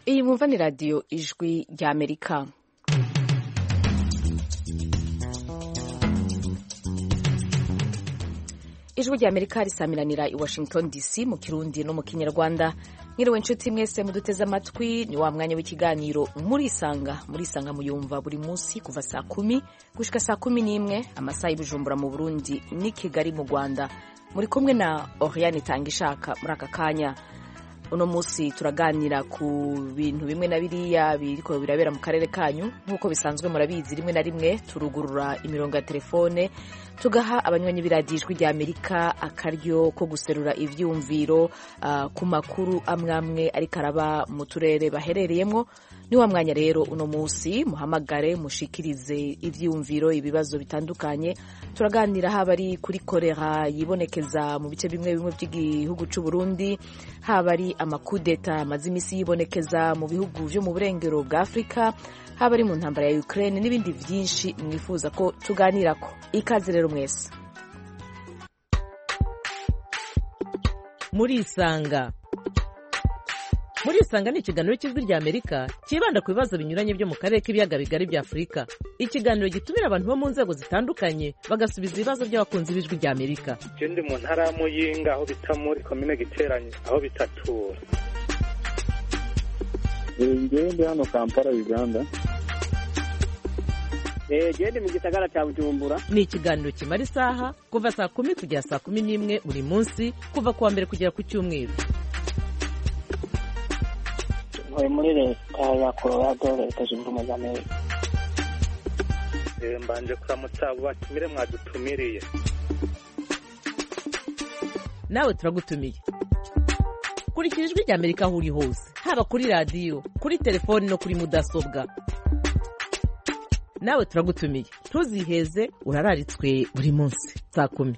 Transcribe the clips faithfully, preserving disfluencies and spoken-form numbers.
Iyi mwumva ni radiyo ijwi ry'Amerika. Ijwi ry'Amerika risamiranira i Washington D C mu Kirundi no mu Kinyarwanda. Mwiriwe nshuti mwese muduteze amatwi, ni wa mwanya w'ikiganiro Murisanga. Murisanga muyumva buri munsi kuva saa kumi gushika saa kumi n'imwe amasaha y'Ibujumbura mu Burundi ni Kigali mu Rwanda. Muri kumwe na Oriane Tangishaka muri aka kanya. Uno munsi turaganira ku bintu bimwe na biriya biriko birabera mu karere kanyu. Nk'uko bisanzwe murabizi, rimwe na rimwe turugurura imirongo ya telefone tugaha abanywanyi b'iradijwi rya Amerika akaryo ko guserura ivyumviro uh, ku makuru amwamwe ariko araba mu turere baherereyemo. Ni wa mwanya rero uno munsi muhamagare mushikirize ivyumviro, ibibazo bitandukanye. Turaganira haba ari kuri kolera yibonekeza mu bice bimwe bimwe by'igihugu c'u Burundi, haba ari amakudeta amaze imisi yibonekeza mu bihugu vyo mu burengero bwa Afrika, haba ari mu ntambara ya Ukraine n'ibindi vyinshi mwifuza ko tuganirako. Ikaze rero mwese. Murisanga. Murisanga ni ikiganiro cy'ijwi rya Amerika kibanda ku bibazo binyuranye byo mu karere k'ibiyaga bigari bya Afrika. Ikiganiro gitumira abantu bo mu nzego zitandukanye bagasubiza ibibazo by'abakunzi b'ijwi rya Amerika. Je ndi mu ntara ya Muyinga aho bita muri commune Giteranye aho bitatura. Ngiye ndi hano Kampala Uganda. Eh je ndi mu gisagara cya Bujumbura. Ni ikiganiro kimara isaha kuva saa kumi kugera saa kumi n'imwe buri munsi kuva kuwa mbere kugera ku cyumweru. Muri leta ya Colorado, leta zunze ubumwe za Amerika. Eh mbanje kuramutsa abo batumire mwadutumiriye. Nawe turagutumiye. Kurikira ijwi rya Amerika aho uri hose, haba kuri radio, kuri telefone no kuri mudasobwa. Nawe turagutumiye. Ntuziheze, urararitswe buri munsi saa kumi.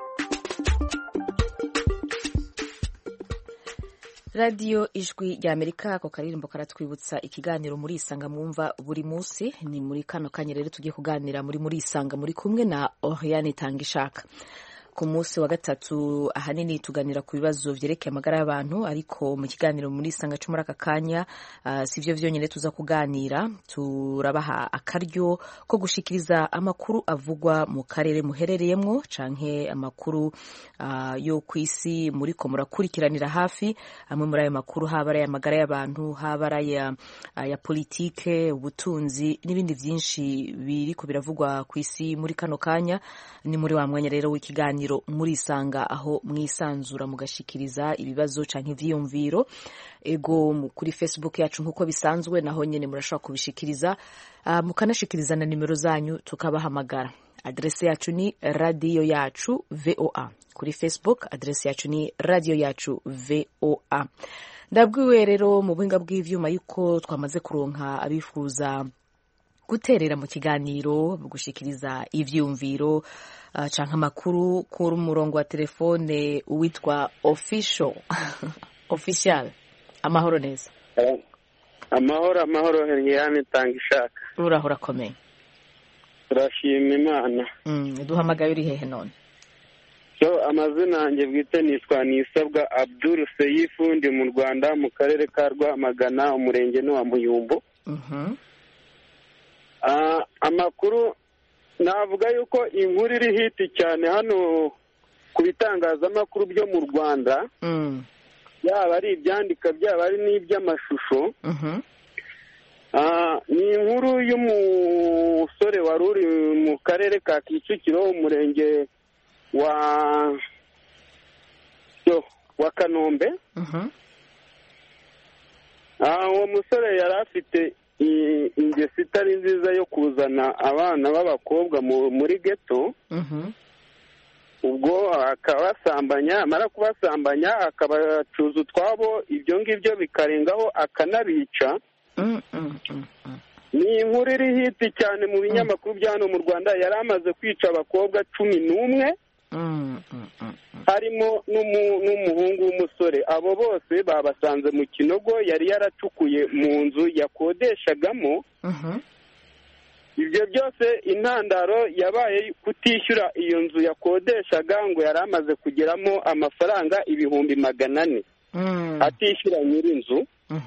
Radio ijwi rya Amerika, ako karirimbo karatwibutsa ikiganiro Murisanga mwumva buri munsi. Ni muri kano kanya rero tugiye kuganira muri Murisanga, muri kumwe na Oriane Tangishaka. Ku munsi wa gatatu ahanini tuganira ku bibazo vyerekeye amagara y'abantu, ariko mu kiganiro Murisanga cyo muri aka kanya uh, sivyo vyonyene tuza kuganira. Turabaha akaryo ko gushikiriza amakuru avugwa mu karere muherereyemwo canke amakuru uh, yo kwisi muri ko murakurikiranira hafi. Amwe muri ayo makuru haba ari amagara y'abantu, haba ari ya, ya politike, ubutunzi n'ibindi vyinshi biriko biravugwa kwisi muri kano kanya. Ni muri wa mwanya rero w'ikiganiro Murisanga aho mwisanzura mugashikiriza ibibazo canke ivyiyumviro. Ego kuri Facebook yacu nkuko bisanzwe naho nyene murashobora kubishikiriza, uh, mukanashikiriza na nimero zanyu tukabahamagara. Adresse yacu ni radio yacu V O A. Kuri Facebook adresse yacu ni radio yacu V O A. Ndabwiwe rero mu buhinga bw'ivyuma yuko twamaze kuronka abifuza guterera mu kiganiro, gushikiriza ivyumviro uh, canke amakuru kuri umurongo wa telefone uwitwa official official. Amahoro neza. Amahoro amahoro Oriane Tangishaka. Urahora komeye. Turashima Imana. Mm, duhamagaye uri hehe none? So amazina yanjye bwite nitwa Nisabwa Abdul Seifu, ndi mu Rwanda mu karere ka Rwamagana, umurenge no wa Muyumbu. Mhm. Mm Uh, amakuru navuga yuko inkuru iri hiti cyane hano ku bitangazamakuru byo mu Rwanda, mm. yaba ari ibyandika byaba ari n'iby'amashusho. Mhm. Uh, ni inkuru y'umusore wari uri mu karere ka Kicukiro, umurenge wa yo wa Kanombe. Mhm. Ah, uwo musore yari afite ingeso itari nziza yo kuzana abana b'abakobwa muri geto. Mhm. Ubwo akabasambanya, amara kubasambanya akabacuza utwabo, ibyo ngibyo bikarengaho akanabica. Mm, mm, mm, mm. Ni inkuru iri hiti cyane mu binyamakuru bya hano mu Rwanda. Yari amaze kwica abakobwa cumi n'umwe, mm, mm, mm. harimo n'umuhungu w'umusore. Abo bose babasanze mu kinogo yari yaracukuye mu nzu yakodeshagamo. Mhm. Ibyo byose intandaro yabaye kutishyura iyo nzu yakodeshaga, ngo yari amaze kugeramo amafaranga ibihumbi magana ane. Mm. Atishyura nyir'inzu. Mhm. So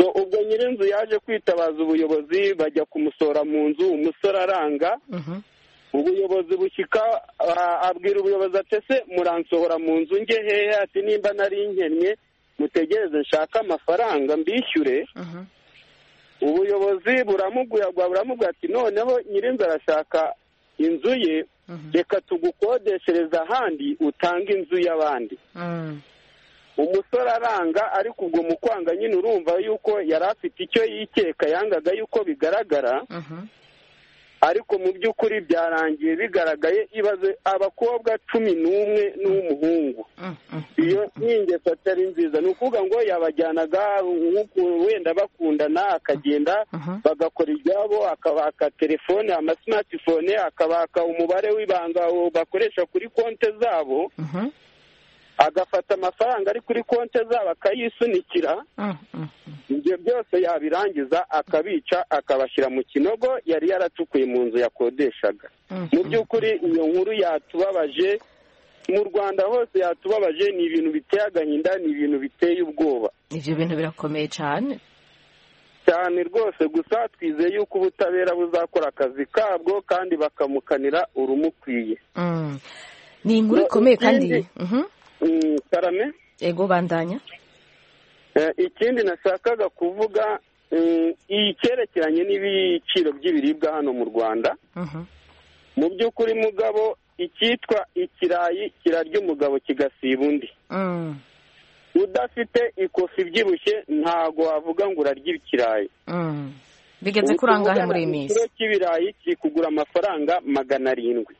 so ubwo nyirinzu yaje kwitabaza ubuyobozi bajya kumusora mu nzu, umusore aranga. Ubuyobozi bushyika abwira ubuyobozi ati ese muransohora mu nzu nge hehe, ati nimba nari nkennye mutegereze nshaka amafaranga mbishyure. Ubuyobozi buramuguyagwa buramubwira ati noneho nyirinzu arashaka inzu ye, reka tugukodeshereza ahandi utanga inzu y'abandi. Umusore aranga, ariko ubwo mu kwanga nyine urumva yuko yari afite icyo yikeka, yangaga yuko bigaragara. Ariko mu by'ukuri byarangiye bigaragaye. Ibaze abakobwa cumi n'umwe n'umuhungu, iyo n'ingeso atari nziza. Ni ukuvuga ngo yabajyanaga wenda bakundana, akagenda bagakora ibyabo, akabaka telefone, amasimatifone, akabaka umubare w'ibanga bakoresha kuri konti zabo, agafata amafaranga ari kuri konti zabo akayisunikira. Ibyo byose yabirangiza akabica, akabashyira mu kinogo yari yaracukuye mu nzu yakodeshaga. Mu by'ukuri iyo nkuru yatubabaje, mu Rwanda hose yatubabaje. Ni ibintu biteye agahinda, ni ibintu biteye ubwoba. Ibyo bintu birakomeye cyane cyane rwose. Gusa twizeye yuko ubutabera buzakora akazi kabwo kandi bakamukanira urumukwiye. Ni inkuru ikomeye kandi Karame, ego bandanya. Ikindi nashakaga kuvuga, iyi cyerekeranye n'ibiciro by'ibiribwa hano mu Rwanda. Mu by'ukuri mugabo, icyitwa ikirayi kirarya umugabo kigasiba undi. Udafite ikofi ibyibushye ntago wavuga ngo urarya ikirayi. Bigeze kurangahe muri iyi minsi? Ikiro cy'ibirayi kiri kugura amafaranga magana arindwi.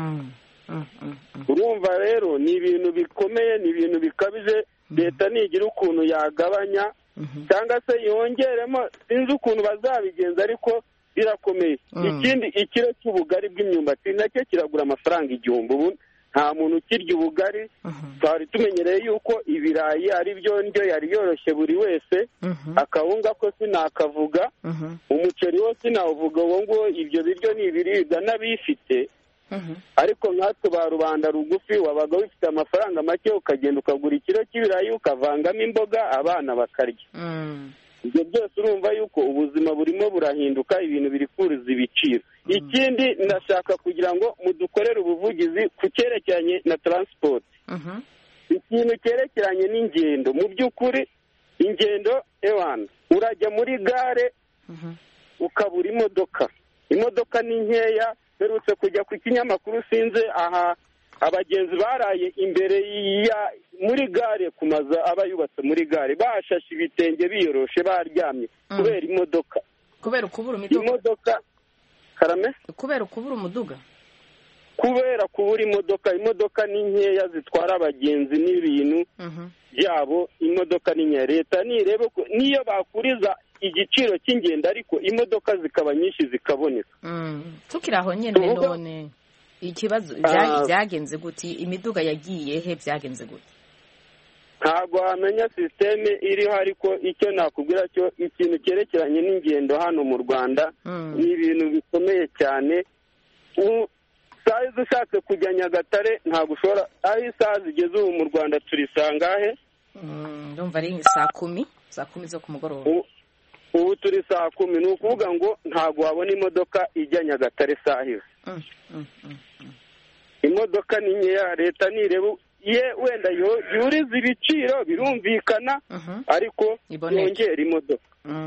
Urumva rero ni ibintu bikomeye, ni ibintu bikabije. Leta nigira ukuntu yagabanya cyangwa se yongeremo, sinzi ukuntu bazabigenza, ariko birakomeye. Ikindi, ikiro cy'ubugari bw'imyumbati nacyo kiragura amafaranga igihumbi. Ubu nta muntu ukirya ubugari. Twari tumenyereye yuko ibirayi ari byo ndyo yari yoroshye buri wese. Akawunga ko sinakavuga, umuceri wo sinawuvuga. Uwo ngo ibyo biryo ni ibiribwa n'abifite. Ariko nkatwe ba rubanda rugufi wabaga wifite amafaranga make, ukagenda ukagura ikiro cy'ibirayi ukavangamo imboga abana bakarya. Ibyo byose urumva yuko ubuzima burimo burahinduka, ibintu biri kuriza ibiciro. Ikindi ndashaka kugira ngo mudukorere ubuvugizi ku cyerekeranye na transport. Ikintu cyerekeranye n'ingendo, mu by'ukuri ingendo ewana urajya muri gare ukabura imodoka. Imodoka ni nkeya. Berutse kujya ku kinyamakuru sinze aha abagenzi baraye imbere ya muri gare ku mazu aba yubatse muri gare, bashashe ibitenge biyoroshe baryamye kubera imodoka. Kubera kubura imodoka. Imodoka Karame? Kubera kubura umuduga. Kubera kubura imodoka. Imodoka ni nkeya zitwara abagenzi n'ibintu byabo. Imodoka ni nkeya. Leta nirebe niyo bakuriza igiciro cy'ingendo, ariko imodoka zikaba nyinshi zikaboneka. Tukiri aho nyine none ikibazo byagenze gute? Imiduga yagiye he? Byagenze gute? Ntabwo wamenya sisiteme iriho, ariko icyo nakubwira cyo ikintu cyerekeranye n'ingendo hano mu Rwanda ni ibintu bikomeye cyane. Saa izi ushatse kujya Nyagatare ntabwo ushobora. Aho isaha zigeze ubu mu Rwanda turi sangahe? Ndumva ari saa kumi, saa kumi zo ku mugoroba. Ubu turi saa kumi. Ni ukuvuga ngo ntabwo wabona imodoka ijya Nyagatare saa hizi. Imodoka ni nkeya. Leta nirebe ye wenda yuriza ibiciro birumvikana, ariko yongera imodoka.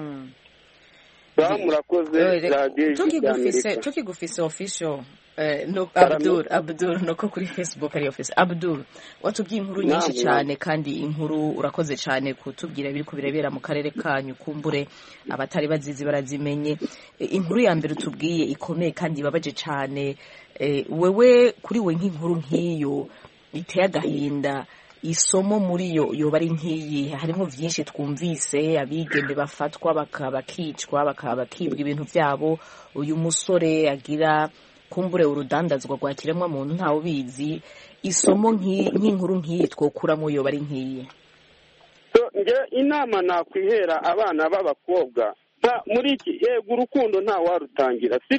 Murakoze radio Tukigufise tukigufise official Eh, no, Abdul, Abdul, noko kuri Facebook ari office. Abdul, watubwiye inkuru nyinshi cyane kandi inkuru urakoze cyane kutubwira biri ko birabera mu karere kanyu, kumbure abatari bazizi barazimenye. E, inkuru ya mbere tubwiye ikomeye kandi babaje cyane. E, wewe kuri we nk'inkuru nk'iyo iteye agahinda, isomo muri yo yoba ari nk'iyi. Harimo byinshi twumvise, abigende bafatwa bakabakicwa bakabakibwa ibintu byabo. Uyu musore agira kumbure urudandazwa rwa kiremwa muntu ntawe ubizi. Isomo nk'inkuru nk'iyi twokuramo yoba ari nk'iyi. So nge inama nakwihera abana b'abakobwa muri iki yego urukundo nta warutangira, sibyo?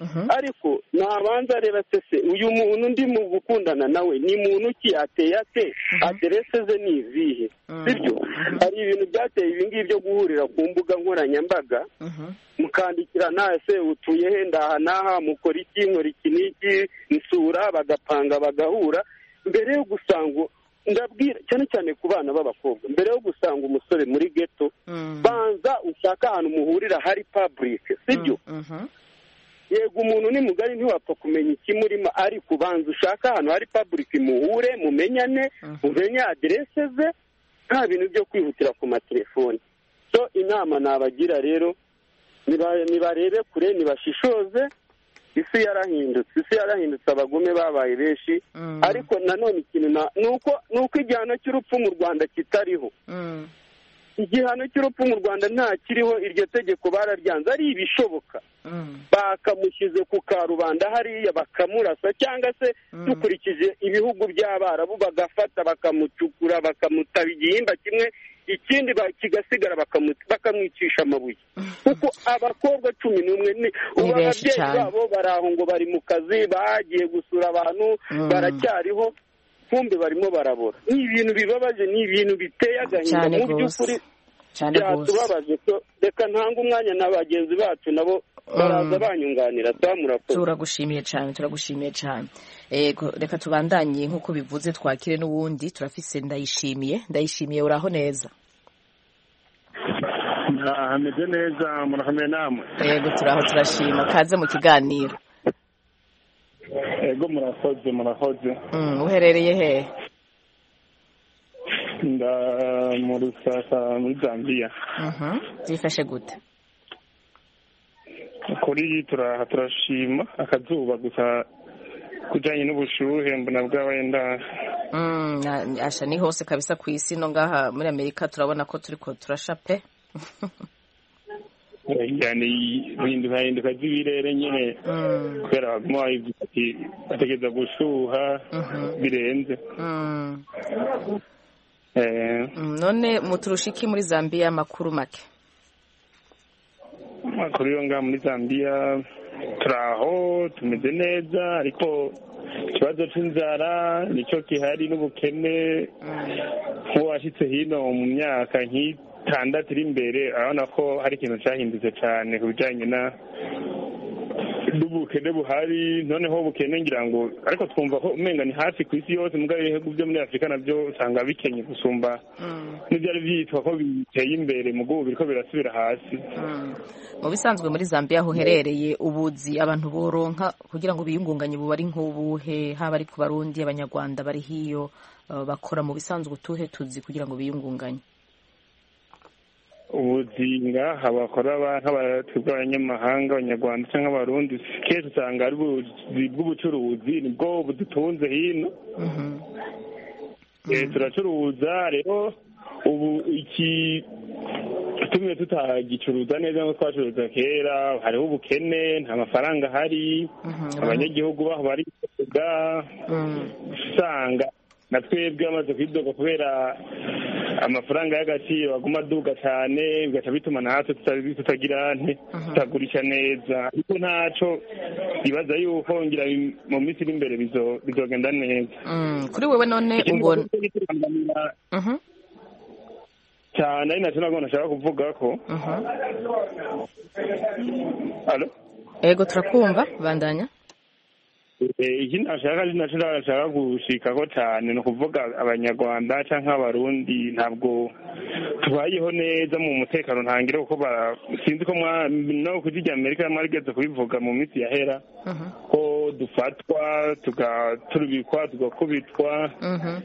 ariko nabanza areba se uyu muntu ndi mu gukundana nawe ni muntu ki ateye ate aderese ze ni izihe sibyo hari ibintu byateye ibi ngibi byo guhurira ku mbuga nkoranyambaga mukandikirana ese utuye he ndaha n'aha mukora iki nkora iki n'iki nsura bagapanga bagahura mbere yo gusanga ndabwira cyane cyane ku bana b'abakobwa mbere yo gusanga umusore muri geto banza ushaka ahantu muhurira hari public sibyo yego umuntu ni mugari ntiwapfa kumenya ikimurimo ariko ubanza ushaka ahantu hari public muhure mumenyane mumenye aderese ze nta bintu byo kwihutira ku matelefoni so inama nabagira rero nibarebe kure nibashishoze isi yarahindutse isi yarahindutse abagume babaye benshi ariko nanone ikintu nuko nuko igihano cy'urupfu mu Rwanda kitariho igihano cy'urupfu mu Rwanda nta kiriho iryo tegeko bararyanze ari ibishoboka bakamushyize ku karubanda hariya bakamurasa cyangwa se dukurikije ibihugu by'Abarabu bagafata bakamucukura bakamutaba igihimba kimwe ikindi kigasigara bakamwicisha amabuye kuko abakobwa cumi n'umwe ubu ababyeyi babo bari aho ngo bari mu kazi bagiye gusura abantu baracyariho kumbe barimo barabora ni ibintu bibabaje ni ibintu biteye agahinda mu by'ukuri byatubabaje reka ntanga umwanya na bagenzi bacu nabo baraza banyunganira twamurakoze turagushimiye cyane turagushimiye cyane yego reka tubandanye nk'uko bivuze twakire n'uwundi turafise ndayishimiye ndayishimiye uraho neza hameze neza murahamwe namwe yego turaho turashima kaze mu kiganiro yego murakoze murakoze uherereye hehe nda mu Rusaka muri Zambia zifashe gute kuri turaha turashima akazuba gusa kujanye n'ubushuhe mbona bw'abenda mm asha ni hose kabisa ku isi no ngaha muri Amerika turabona ko turiko turasha pe yani binduka hinduka z'ibirere nyene kubera baguma ati bategeza gushuha birenze eh none muturushiki muri Zambia makuru make makuru yo nga muri Zambia turaho tumeze neza ariko ikibazo c'inzara nico kihari n'ubukene ko washitse hino mu myaka nk'itandatu iri imbere urabona ko hari ikintu cyahindutse cyane ku bijyanye na n'ubukene buhari noneho ubukene ngira ngo ariko twumva ko umenga ni hafi ku isi yose mugabo ibihugu byo muri Afurika nabyo usanga bikenye gusumba n'ibyari byitwa ko biteye imbere mu gubu biriko birasubira hasi mu bisanzwe muri Zambia aho herereye ubuzi abantu boronka kugira ngo biyungunganye buba ari nk'ubuhe haba ari ku Barundi abanyarwanda bari hiyo bakora mu bisanzwe utuhe tuzi kugira ngo biyungunganye ubuzinga habakora nk'abatwebwe abanyamahanga abanyarwanda cyangwa abarundi kenshi usanga ari ubuzi bw'ubucuruzi nibwo budutunze hino turacuruza rero ubu iki tumwe tutagicuruza neza nko twacuruza kera hariho ubukene nta mafaranga ahari abanyagihugu baho bari kuvuga usanga na twebwe bamaze kwidoga kubera amafaranga y'agaciro aguma aduga cyane bigaca bituma natwe tutagira nte tutagurisha neza ariko ntaco bibaza yuko ngira mu minsi iri imbere bizogenda neza kuri wewe none ubona cyane ari nacyo nabwo nashaka kuvuga ko alo ego turakumva bandanya ikindi nashaka nacyo nashaka gushikako cyane ni ukuvuga abanyarwanda cyangwa abarundi ntabwo tubayeho neza mu mutekano ntangire kuko sinzi ko no kujya Amerika mwarigeze kubivuga mu minsi yahera ko dufatwa tugaturubikwa tugakubitwa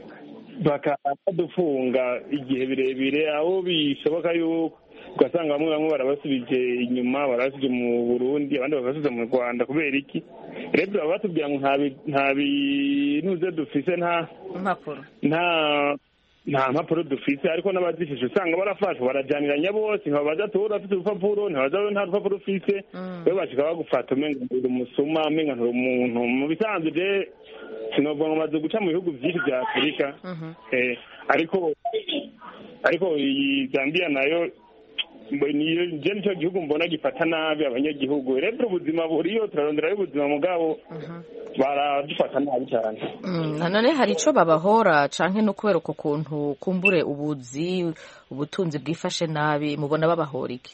bakadufunga igihe birebire aho bishoboka yuko ugasanga bamwe bamwe barabasubije inyuma barasubije mu Burundi abandi bakasubiza mu Rwanda kubera iki rero baba batubwira ngo nta bintuze dufise nta impapuro nta nta mpapuro dufise ariko n'abazifishe usanga barafashwe barajaniranya bose ntibabaza tora afite urupapuro ntibabaza nta rupapuro ufise we bashika bagufata umenga uri umusuma umenga nturi umuntu mu bisanzwe je sinovuga ngo maze guca mu bihugu byinshi bya Afurika ariko ariko iyi Zambia nayo niyo je nicyo gihugu mbona gifata nabi abanyagihugu rero ubuzima buriyo turarondera y'ubuzima mugabo baradufata nabi cyane. Nanone hari ico babahora canke no kubera uko kuntu kumbure ubuzi ubutunzi bwifashe nabi mubona babahora iki?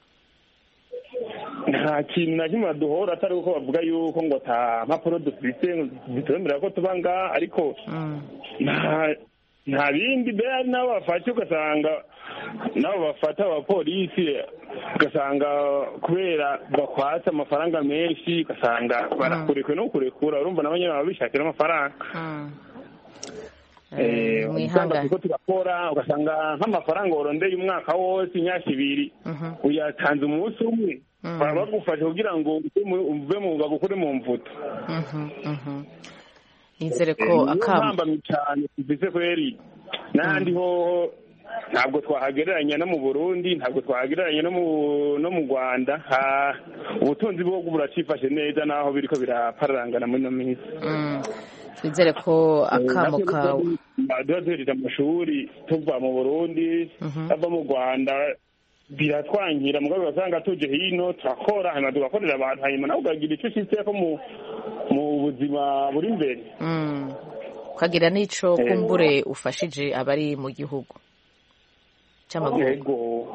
Nta kintu na kimwe duhora atari uko bavuga yuko ngo ata mpapuro dufite zitwemerera ko tuba ngaha ariko nta nta bindi mbere nabo bafashe ugasanga nabo bafata abapolisi ugasanga kubera bakwatsa amafaranga menshi ugasanga barakurekwe no kurekura urumva nabo nyine baba bishakira amafaranga. Mwihangane ko turakora ugasanga nk'amafaranga urondeye umwaka wose imyaka ibiri uyatanze umunsi umwe baba bagufasha kugira ngo uve mu bagukure mu mvuto. Nizere ko akambamye cyane tuvize kweri n'ahandi ho ntabwo twahagereranya no mu Burundi ntabwo twahagereranya no mu no mu Rwanda ubutunzi bwo buracifashe neza naho biriko birapararangana muri no minsi. Twizere ko akamo kawe duhejeje amashuri tuva mu Burundi ava mu Rwanda biratwangira mugabo basanga tuje hino turakora hanyuma tugakorera abantu hanyuma nawe ukagira icyo ushitse ko mu mu buzima buri imbere ukagira n'ico kumbure ufashije abari mu gihugu cy'amaguru.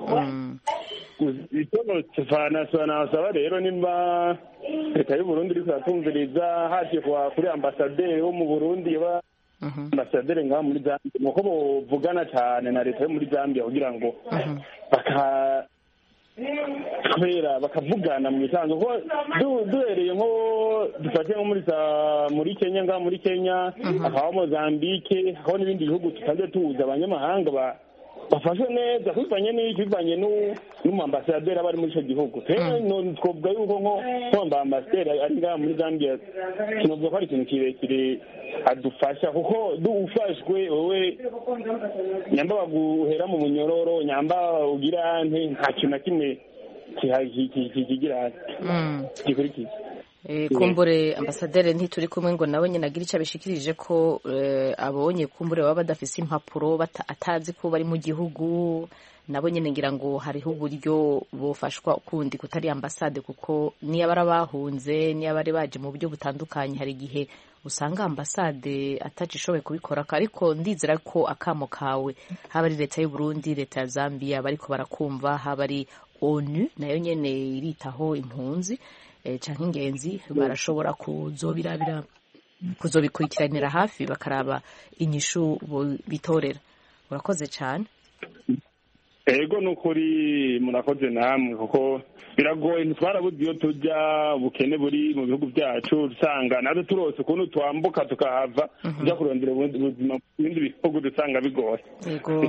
Icyo tufana nasaba rero nimba leta y'u Burundi iri kutumviriza haje kuri ambasaderi wo mu Burundi ba ambasaderi ngaha muri Zambia nuko bovugana cyane na leta yo muri Zambia kugira ngo baka kubera bakavugana mu bisanzwe ko duhereye nko dufate nko muri muri Kenya ngaha muri Kenya akaho Mozambique aho n'ibindi bihugu tutaje tuza abanyamahanga ba bafashe neza kwivanye n'iki bivanye n'umambasaderi abari muri icyo gihugu rero twovuga yuko nko kwamba ambasaderi ari ngaha muri Zambia kinovuga ko ari ikintu kirekire adufasha kuko dufashwe wowe nyamba baguhera mu munyororo nyamba ugira nte nta kintu na kimwe kigira gikurikiza. Kumbure ambasaderi ntituri kumwe ngo nawe nyine agira icyo abishikirije ko abonye kumbure baba badafise impapuro atazi ko bari mu gihugu nabo nyine ngira ngo hariho uburyo bufashwa ukundi kutari ambasade kuko niyo bari bahunze niyo bari baje mu buryo butandukanye hari igihe usanga ambasade atacishoboye kubikora ariko ndizera ko akamo kawe haba ari leta y'u Burundi leta ya Zambia bariko barakumva haba ari ONU nayo nyene iritaho impunzi canke ingenzi barashobora kuzobirabira kuzobikurikiranira hafi bakaraba inyishu bitorera. Urakoze cyane. Ego nukuri murakoze namwe kuko biragoye ntitwarabuze iyo tujya ubukene buri mu bihugu byacu usanga natwe turose ukuntu twambuka tukahava tujya kurondera ubuzima mu bindi bihugu dusanga bigoye. Yego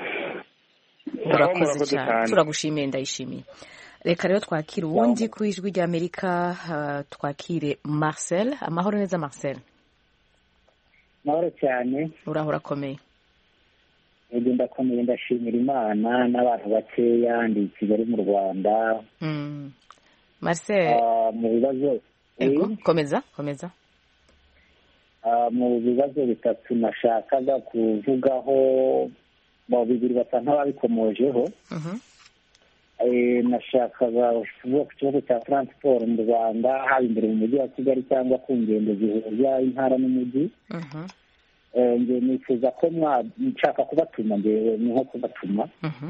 urakoze cyane turagushimiye ndayishimiye. Reka rero twakire uwundi ku ijwi rya Amerika twakire Marcel. Amahoro neza Marcel? Mahoro cyane. Uraho urakomeye? Ego ndakomeye ndashimira Imana n'abantu bakeya ndi Kigali mu Rwanda. Mm. Marcel mu bibazo ego komeza komeza. Mu bibazo bitatu nashakaga kuvugaho mu bibiri basa nk'ababikomojeho. Mhm. Nashakaga kuvuga ku kibazo cya transport mu Rwanda haba imbere mu mujyi wa Kigali cyangwa ku ngendo zihuza intara n'umujyi. Nge nifuza ko nshaka kubatuma ngewe ni nko kubatuma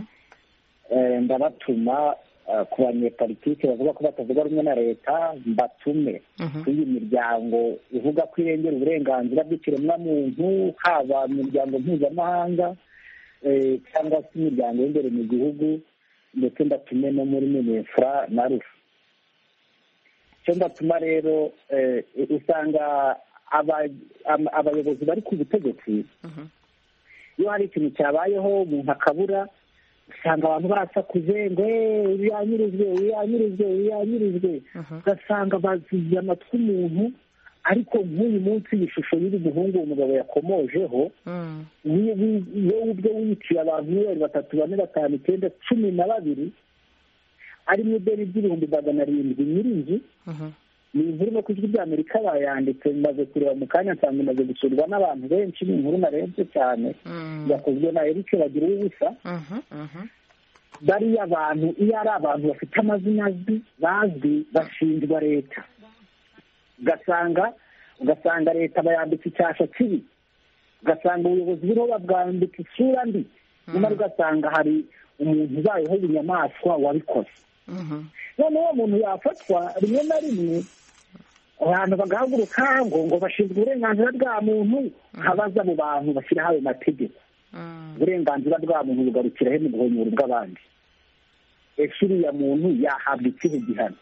ndabatuma ku banyepolitike bavuga ko batavuga rumwe na leta mbatume kuri iyi miryango ivuga ko irengera uburenganzira bw'ikiremwamuntu haba mu miryango mpuzamahanga cyangwa se imiryango y'imbere mu gihugu ndetse ndatume no muri minefra na rufu. icyo ndatuma rero usanga abayobozi bari ku butegetsi iyo hari ikintu cyabayeho umuntu akabura usanga abantu barasakuze ngo yanyurujwe yanyurujwe yanyurujwe ugasanga baziye amatwi umuntu ariko nk'uyu munsi ishusho y'uyu muhungu uwo mugabo yakomojeho wowe ubwo wiciye abantu miliyoni batatu bane batanu icyenda cumi na babiri ari mu ideni ry'ibihumbi magana arindwi nyir'inzu ni inkuru no ku ijwi rya Amerika bayanditse maze kureba mu kanya nsanga imaze gusurwa n'abantu benshi ni inkuru narebye cyane yakozwe na Eric bagira ubusa bariya abantu iyo ari abantu bafite amazina azwi bazwi bashinjwa leta, ugasanga ugasanga leta bayambitse icyasha kibi, ugasanga ubuyobozi buriho babwambitse isura mbi, nyamara ugasanga hari umuntu ubayeho bunyamaswa wabikoze. noneho uwo muntu yafatwa rimwe na rimwe abantu bagahaguruka ngo ngo bashinzwe uburenganzira bwa muntu, habaza abo bantu bashyiraho ayo mategeko. uburenganzira bwa muntu bugarukira he mu guhonyora ubw'abandi? ese uriya muntu yahabwa ikihe gihano?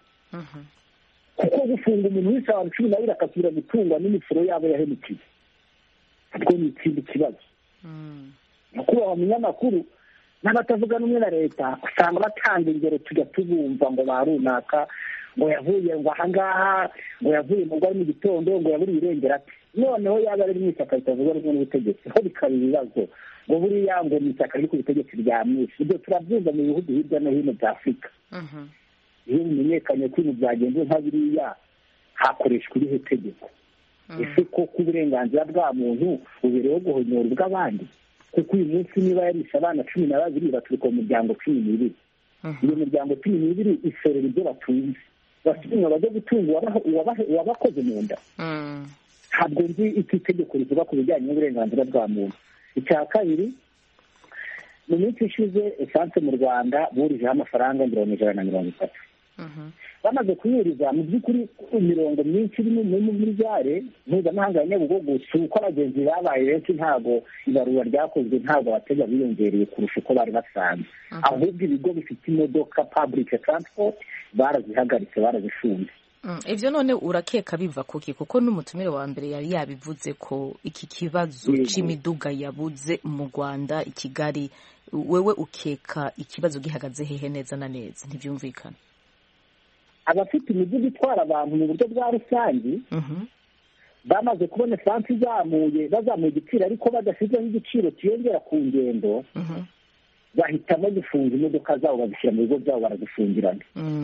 kuko gufunga umuntu wese abantu cumi n'abiri akasubira gutungwa n'imisoro yabo yahemukiye, ubwo ni ikindi kibazo. nyakubahwa munyamakuru, n'abatavuga n'umwe na leta usanga batanga ingero tujya tubumva ngo ba runaka ngo yavuye ngo ahangaha ngo yavuye mu rwari mu gitondo ngo yaburiye irengera ati, noneho yaba ari mu ishyaka ritavuga rumwe n'ubutegetsi ho bikaba ibibazo ngo buriya ngo ni ishyaka riri ku butegetsi rya mwinshi. ibyo turabyumva mu bihugu hirya no hino bya afurika. iyo bimenyekanye ko ibintu byagenze nka biriya hakoreshwa irihe tegeko? ese koko uburenganzira bwa muntu bubereyeho guhonyora ubw'abandi? kuko uyu munsi niba yarishe abana cumi na babiri baturuka mu miryango cumi n'ibiri, iyo miryango cumi n'ibiri isorera ibyo batunze, basinywa bajya gutunga uwabakoze mu nda. ntabwo nzi iki tegeko rivuga ku bijyanye n'uburenganzira bwa muntu. icya kabiri, mu minsi ishize esanse mu Rwanda burijeho amafaranga mirongo ijana na mirongo itatu. bamaze kuyuriza mu by'ukuri imirongo myinshi iri muri gare mpuzamahanga ya Nyabugogo, si uko abagenzi babaye benshi, ntabwo ibarura ryakozwe, ntabwo abatega biyongereye kurusha uko bari basanzwe, ahubwo ibigo bifite imodoka public transport barazihagaritse, barazifunze. ibyo none urakeka biva kuki? kuko n'umutumire wa mbere yari yabivuze ko iki kibazo cy'imiduga yabuze mu Rwanda i Kigali, wewe ukeka ikibazo gihagaze hehe neza na neza? ntibyumvikana. abafite imiduga itwara abantu mu buryo bwa rusange bamaze kubona esanse izamuye, bazamuye igiciro ariko badashyizeho igiciro kiyongera ku ngendo, bahitamo gufunga imodoka zabo bazishyira mu bigo byabo barazifungirana.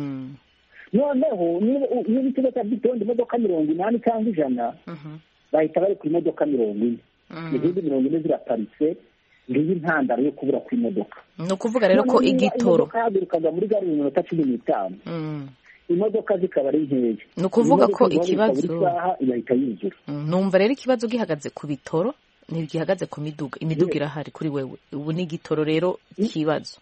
noneho niba ikigo cya bitonde imodoka mirongo inani cyangwa ijana, bahita bari ku imodoka mirongo ine, izindi mirongo ine ziraparitse. ngiyi intandaro yo kubura kw'imodoka. ni ukuvuga rero ko igitoro yahagurukaga muri gare mu minota cumi n'itanu, imodoka zikaba ari nkeya. ni ukuvuga ko ikibazo igahita yuzura. numva rero ikibazo gihagaze ku bitoro, ntigihagaze ku miduga. imiduga irahari kuri wewe, ubu ni igitoro rero ikibazo.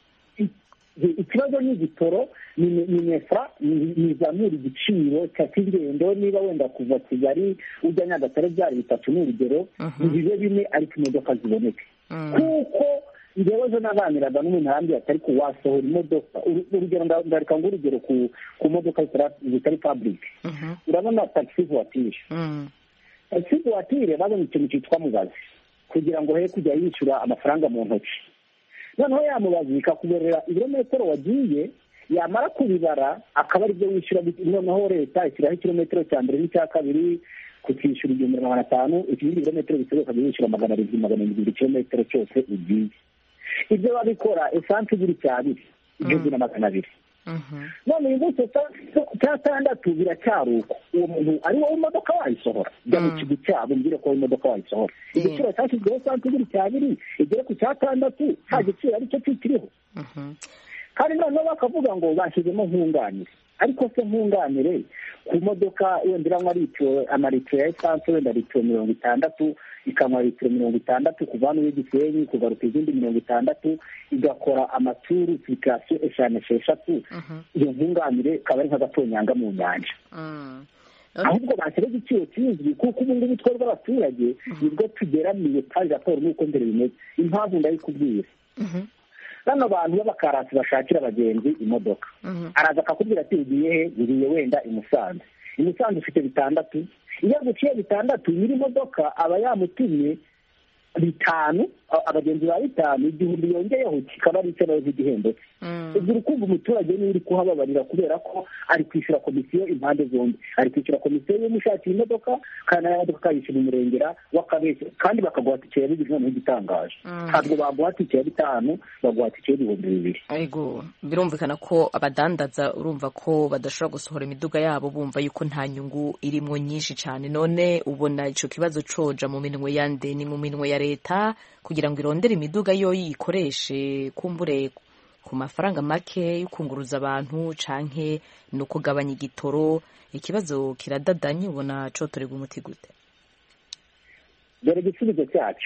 ikibazo ni igitoro, ni nefra nizamura igiciro cy'ingendo. niba wenda kuva Kigali ujya Nyagatare byari bitatu ni urugero, bibe bine ariko imodoka ziboneke. kuko njyewe zo naganiraga n'umuntu ahandi atari ko wasohora imodoka, urugero ndareka ngo urugero ku modoka zitari public, urabona taxi voiture. taxi voiture bazanye ikintu cyitwa mubazi kugira ngo he kujya yishyura amafaranga mu ntoki. noneho yamubazi ikakuberera ibirometero wagiye, yamara kubibara akaba aribyo wishyura. noneho leta ishyiraho ikirometero cya mbere n'icya kabiri kukishyura igihumbi na magana atanu, ikindi birometero bisigaye ukajya wishyura magana arindwi magana arindwi buri kilometero cyose ugiye. ibyo babikora esanse igura icyabiri igihumbi na magana abiri. none uyu munsi cyatandatu biracyari uko, uwo muntu ari wowe imodoka wayisohora, jya mu kigo cyabo mbwire ko wowe imodoka wayisohora. igiciro cyashyizweho esanse igura icyabiri igere ku cyatandatu, nta giciro aricyo kikiriho. kandi noneho bakavuga ngo bashyizemo nkunganire, ariko se nkunganire ku modoka wenda iranywa litiro amaritiro ya esanse wenda litiro mirongo itandatu, ikanywa litiro mirongo itandatu kuva hano y'Igisenyi kugaruka izindi mirongo itandatu, igakora amaturu sirikasiyo eshanu esheshatu. iyo nkunganire ikaba ari nk'agatonyanga mu nyanja. ahubwo bashyira igiciro kizwi, kuko ubu ngubu twebwe abaturage nibwo tugeramiye kandi raporo n'uko mbere bimeze. impamvu ndayikubwira, bano bantu b'abakarasi bashakira abagenzi imodoka, araza akakubwira ati ugiye he? ugiye wenda i Musanze. i Musanze ufite bitandatu, iyo aguciye bitandatu nyiri imodoka aba yamutumye bitanu, abagenzi ba bitanu, igihumbi yongeyeho kikaba ari icyo nawe nk'igihembo cye. ubwo urukumva umuturage niwe uri kuhababarira, kubera ko ari kwishyura komisiyo impande zombi. ari kwishyura komisiyo y'umushakira imodoka, kandi nayo modoka akayishyura umurengera w'akabeshya, kandi bakaguha tike ya bibiri. noneho igitangaje, ntabwo baguha tike ya bitanu, baguha tike y'ibihumbi bibiri. Ego birumvikana ko abadandaza urumva ko badashobora gusohora imiduga yabo bumva yuko nta nyungu irimwo nyinshi cyane. none ubona ico kibazo coja mu minwe ya nde? ni mu minwe ya leta kugira ngo irondere imiduga yo yikoreshe kumbure ku mafaranga make yo kunguruza abantu canke no kugabanya igitoro ikibazo kiradadanye ubona cotorega umuti gute? dore igisubizo cyacu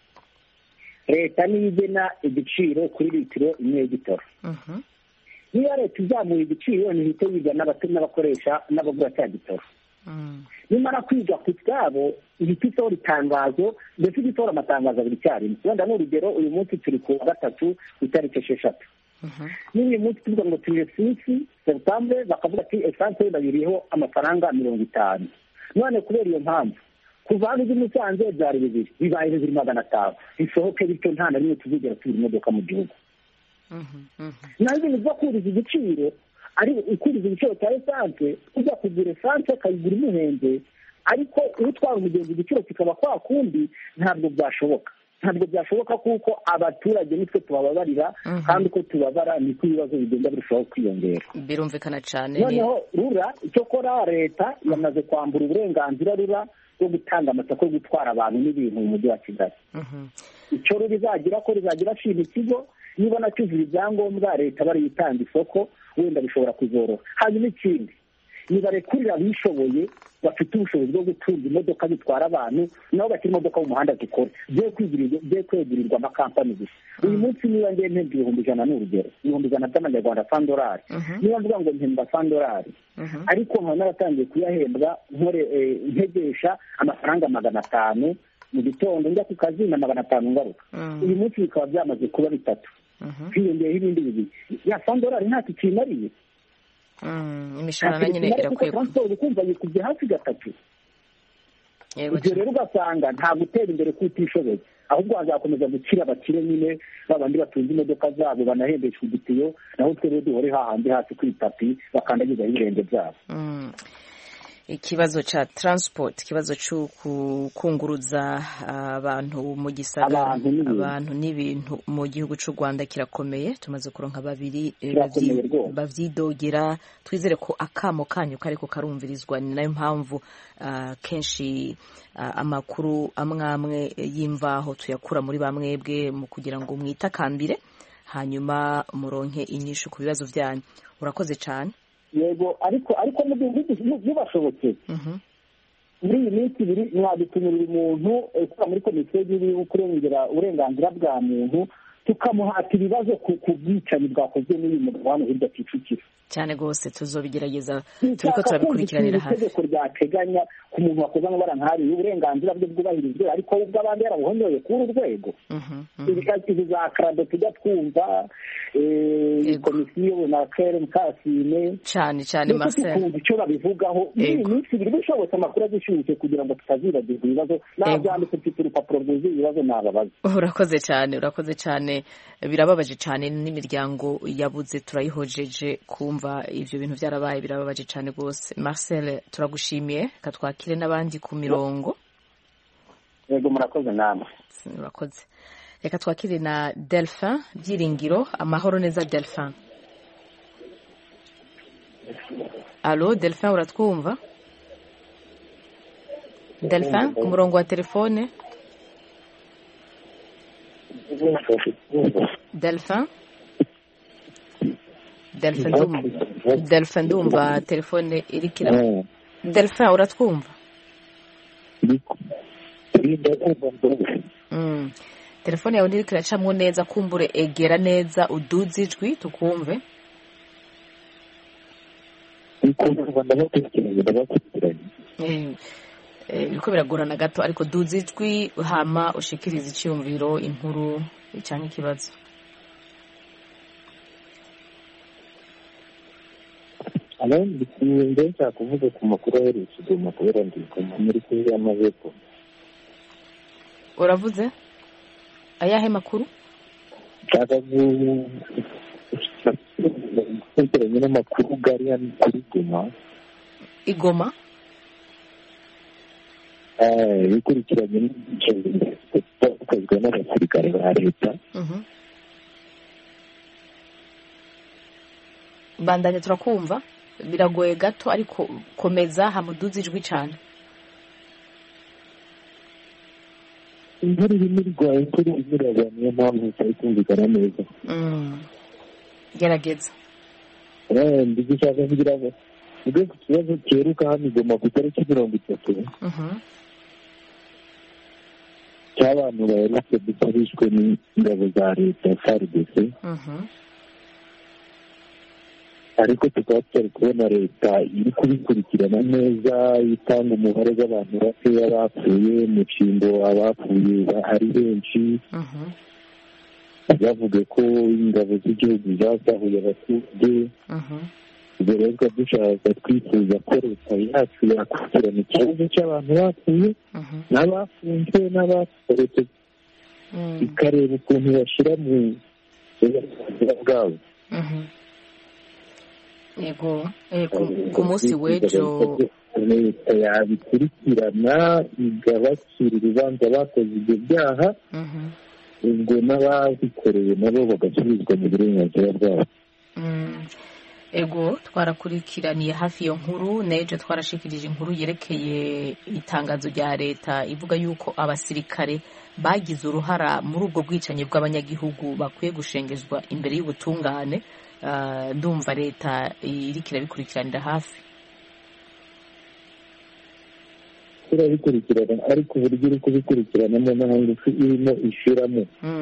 leta niyo igena igiciro kuri litiro imwe y'igitoro. niba leta izamuye igiciro ntihite yiga n'abakoresha n'abagura cya gitoro. nimara kwiga ku cyabo ihita isohora itangazo ndetse igisohora amatangazo abiri icyarimwe. wenda ni urugero uyu munsi turi ku wa gatatu itariki esheshatu. n'uyu munsi tuvuga ngo turi sinsi septembre bakavuga ati esanse babiriho amafaranga mirongo itanu. none kubera iyo mpamvu kuva hano ujya i Musanze byari bibiri bibaye bibiri magana atanu bisohoke bityo nta na rimwe tuzigera tubura imodoka mu gihugu. naho ibintu byo kuriza igiciro ari ukuriza igiciro cya esanse ujya kugura esanse ukayigura imuhenze ariko utwara umugenzi igiciro kikaba kwa kundi ntabwo byashoboka. ntabwo byashoboka kuko abaturage nitwe tubababarira kandi uko tubabara niko ibibazo bigenda birushaho kwiyongera. birumvikana cyane. noneho rura icyo kora leta yamaze kwambura uburenganzira rura bwo gutanga amasoko yo gutwara abantu n'ibintu mu mujyi wa Kigali. icyo rura izagira ko rizagira ashima ikigo niba nacyuzuye ibyangombwa leta bari yitanga isoko wenda bishobora kuzoroha. hanyuma ikindi nibarekurira abishoboye bafite ubushobozi bwo gutunga imodoka zitwara abantu nabo bakiri imodoka mu muhanda zikora bye kwegurirwa amakampani gusa. uyu munsi niba ngiye mpemba ibihumbi ijana ni urugero ibihumbi ijana by'amanyarwanda sandorari niba mvuga ngo mpemba sandorari ariko nkaba naratangiye kuyahembwa ntegesha amafaranga magana atanu mu gitondo njya ku kazi na magana atanu ngaruka. uyu munsi bikaba byamaze kuba bitatu hiyongeyeho ibindi bibiri. ya sandorari ntacyo kimariye. imishahara nyine irakwiye transport kumva yikubye hafi gatatu. ibyo rero ugasanga nta gutera imbere kutishoboye ahubwo hazakomeza gukira abakire nyine babandi batunze imodoka zabo banahembeshwa igitiyo naho twebwe duhore hahandi hasi ku itapi bakandagizaho ibirenge byabo. ikibazo cha transport ikibazo cyo kunguruza abantu mu gisagara abantu n'ibintu mu gihugu cy'u Rwanda kirakomeye. tumaze kuronka babiri bavyidogera twizere ko akamo kanyu kariko karumvirizwa. ni nayo mpamvu uh, kenshi uh, amakuru amwamwe y'imvaho tuyakura muri bamwebwe mu kugira ngo mwitakambire hanyuma muronke inyishu ku bibazo byanyu. urakoze cyane. yego ariko ariko mu gihugu bibashobokeye muri iyi minsi ibiri mwadutumira umuntu ukora muri komisiyo y'igihugu kurengera uburenganzira bwa muntu tukamuhata ibibazo ku bwicanyi bwakozwe n'uyu mugabo hano hirya Kicukiro. cyane rwose tuzobigerageza turiko turabikurikiranira hafi. itegeko ryateganya ku muntu wakoze amabara nk'ariya uburenganzira bwe bwubahirizwe ariko ubw'abandi yarabuhonyoye kuri uru rwego. izi za karado tujya twumva komisiyo na kere mukasine cyane cyane Marcel tukumva icyo babivugaho. iyi minsi ibiri bishobotse amakuru azishyushye kugira ngo tutazibagirwa ibibazo nabyanditse mfite urupapuro rwuzuye ibibazo nababaza. urakoze cyane urakoze cyane. birababaje cyane n'imiryango yabuze turayihojeje kumva ivyo bintu byarabaye birababaje cyane rwose. Marcel turagushimiye katwakire n'abandi ku mirongo. yego murakoze namwe. urakoze. reka twakire na Delphin Byiringiro. amahoro neza Delphin. Allo Delphin uratwumva? Delphin ku murongo wa telefone. Delphin Delphin ndumva Delphin ndumva telefone irikira. Delphin uratwumva? mm telefone yawe irikira camwe neza kumbure egera neza uduze ijwi tukumve. eh biko biragorana gato ariko duze ijwi hama ushikiriza icyumviro inkuru cyangwa ikibazo. alo ndikuye nshaka kuvuga ku makuru aherutse Goma kubera ndiko muri Kivu y'Amajyepfo. uravuze ayahe makuru? nshaka gukurikirana n'amakuru gari hano kuri Goma. Igoma eh bikurikiranye n'icyo n'abasirikare ba leta. bandanye turakumva biragoye gato ariko komeza hamuduze ijwi cyane. inkuru irimo irwaye inkuru irimo irabana niyo mpamvu itakumvikana neza. gerageza ndi gushaka kugira ngo ubwo ku kibazo cyeruka hano igoma ku itariki mirongo itatu cy'abantu baherutse gukoreshwa n'ingabo za leta F A R D C, ariko tukaba tutari kubona leta iri kubikurikirana neza, itanga umubare w'abantu bakeya bapfuye mu cyimbo, abapfuye ari benshi, bavuga ko ingabo z'igihugu zasahuye abaturage. ubwo rero dushaka twifuza ko leta yacu yakurikirana ikibazo cy'abantu bapfuye n'abafunzwe n'abatorotse, ikareba ukuntu bashyira mu burenganzira bwabo. yego ku munsi w'ejo leta yabikurikirana igabakira urubanza bakoze ibyo byaha, ubwo n'ababikoreye nabo bagasubizwa mu burenganzira bwabo. ego twarakurikiraniye hafi iyo nkuru, n'ejo twarashikirije inkuru yerekeye itangazo rya leta ivuga yuko abasirikare bagize uruhara muri ubwo bwicanyi bw'abanyagihugu bakwiye gushengezwa imbere y'ubutungane. ndumva leta iriko irabikurikiranira hafi. turabikurikirana, ariko uburyo uri kubikurikiranamo nta ngufu irimo ishiramo.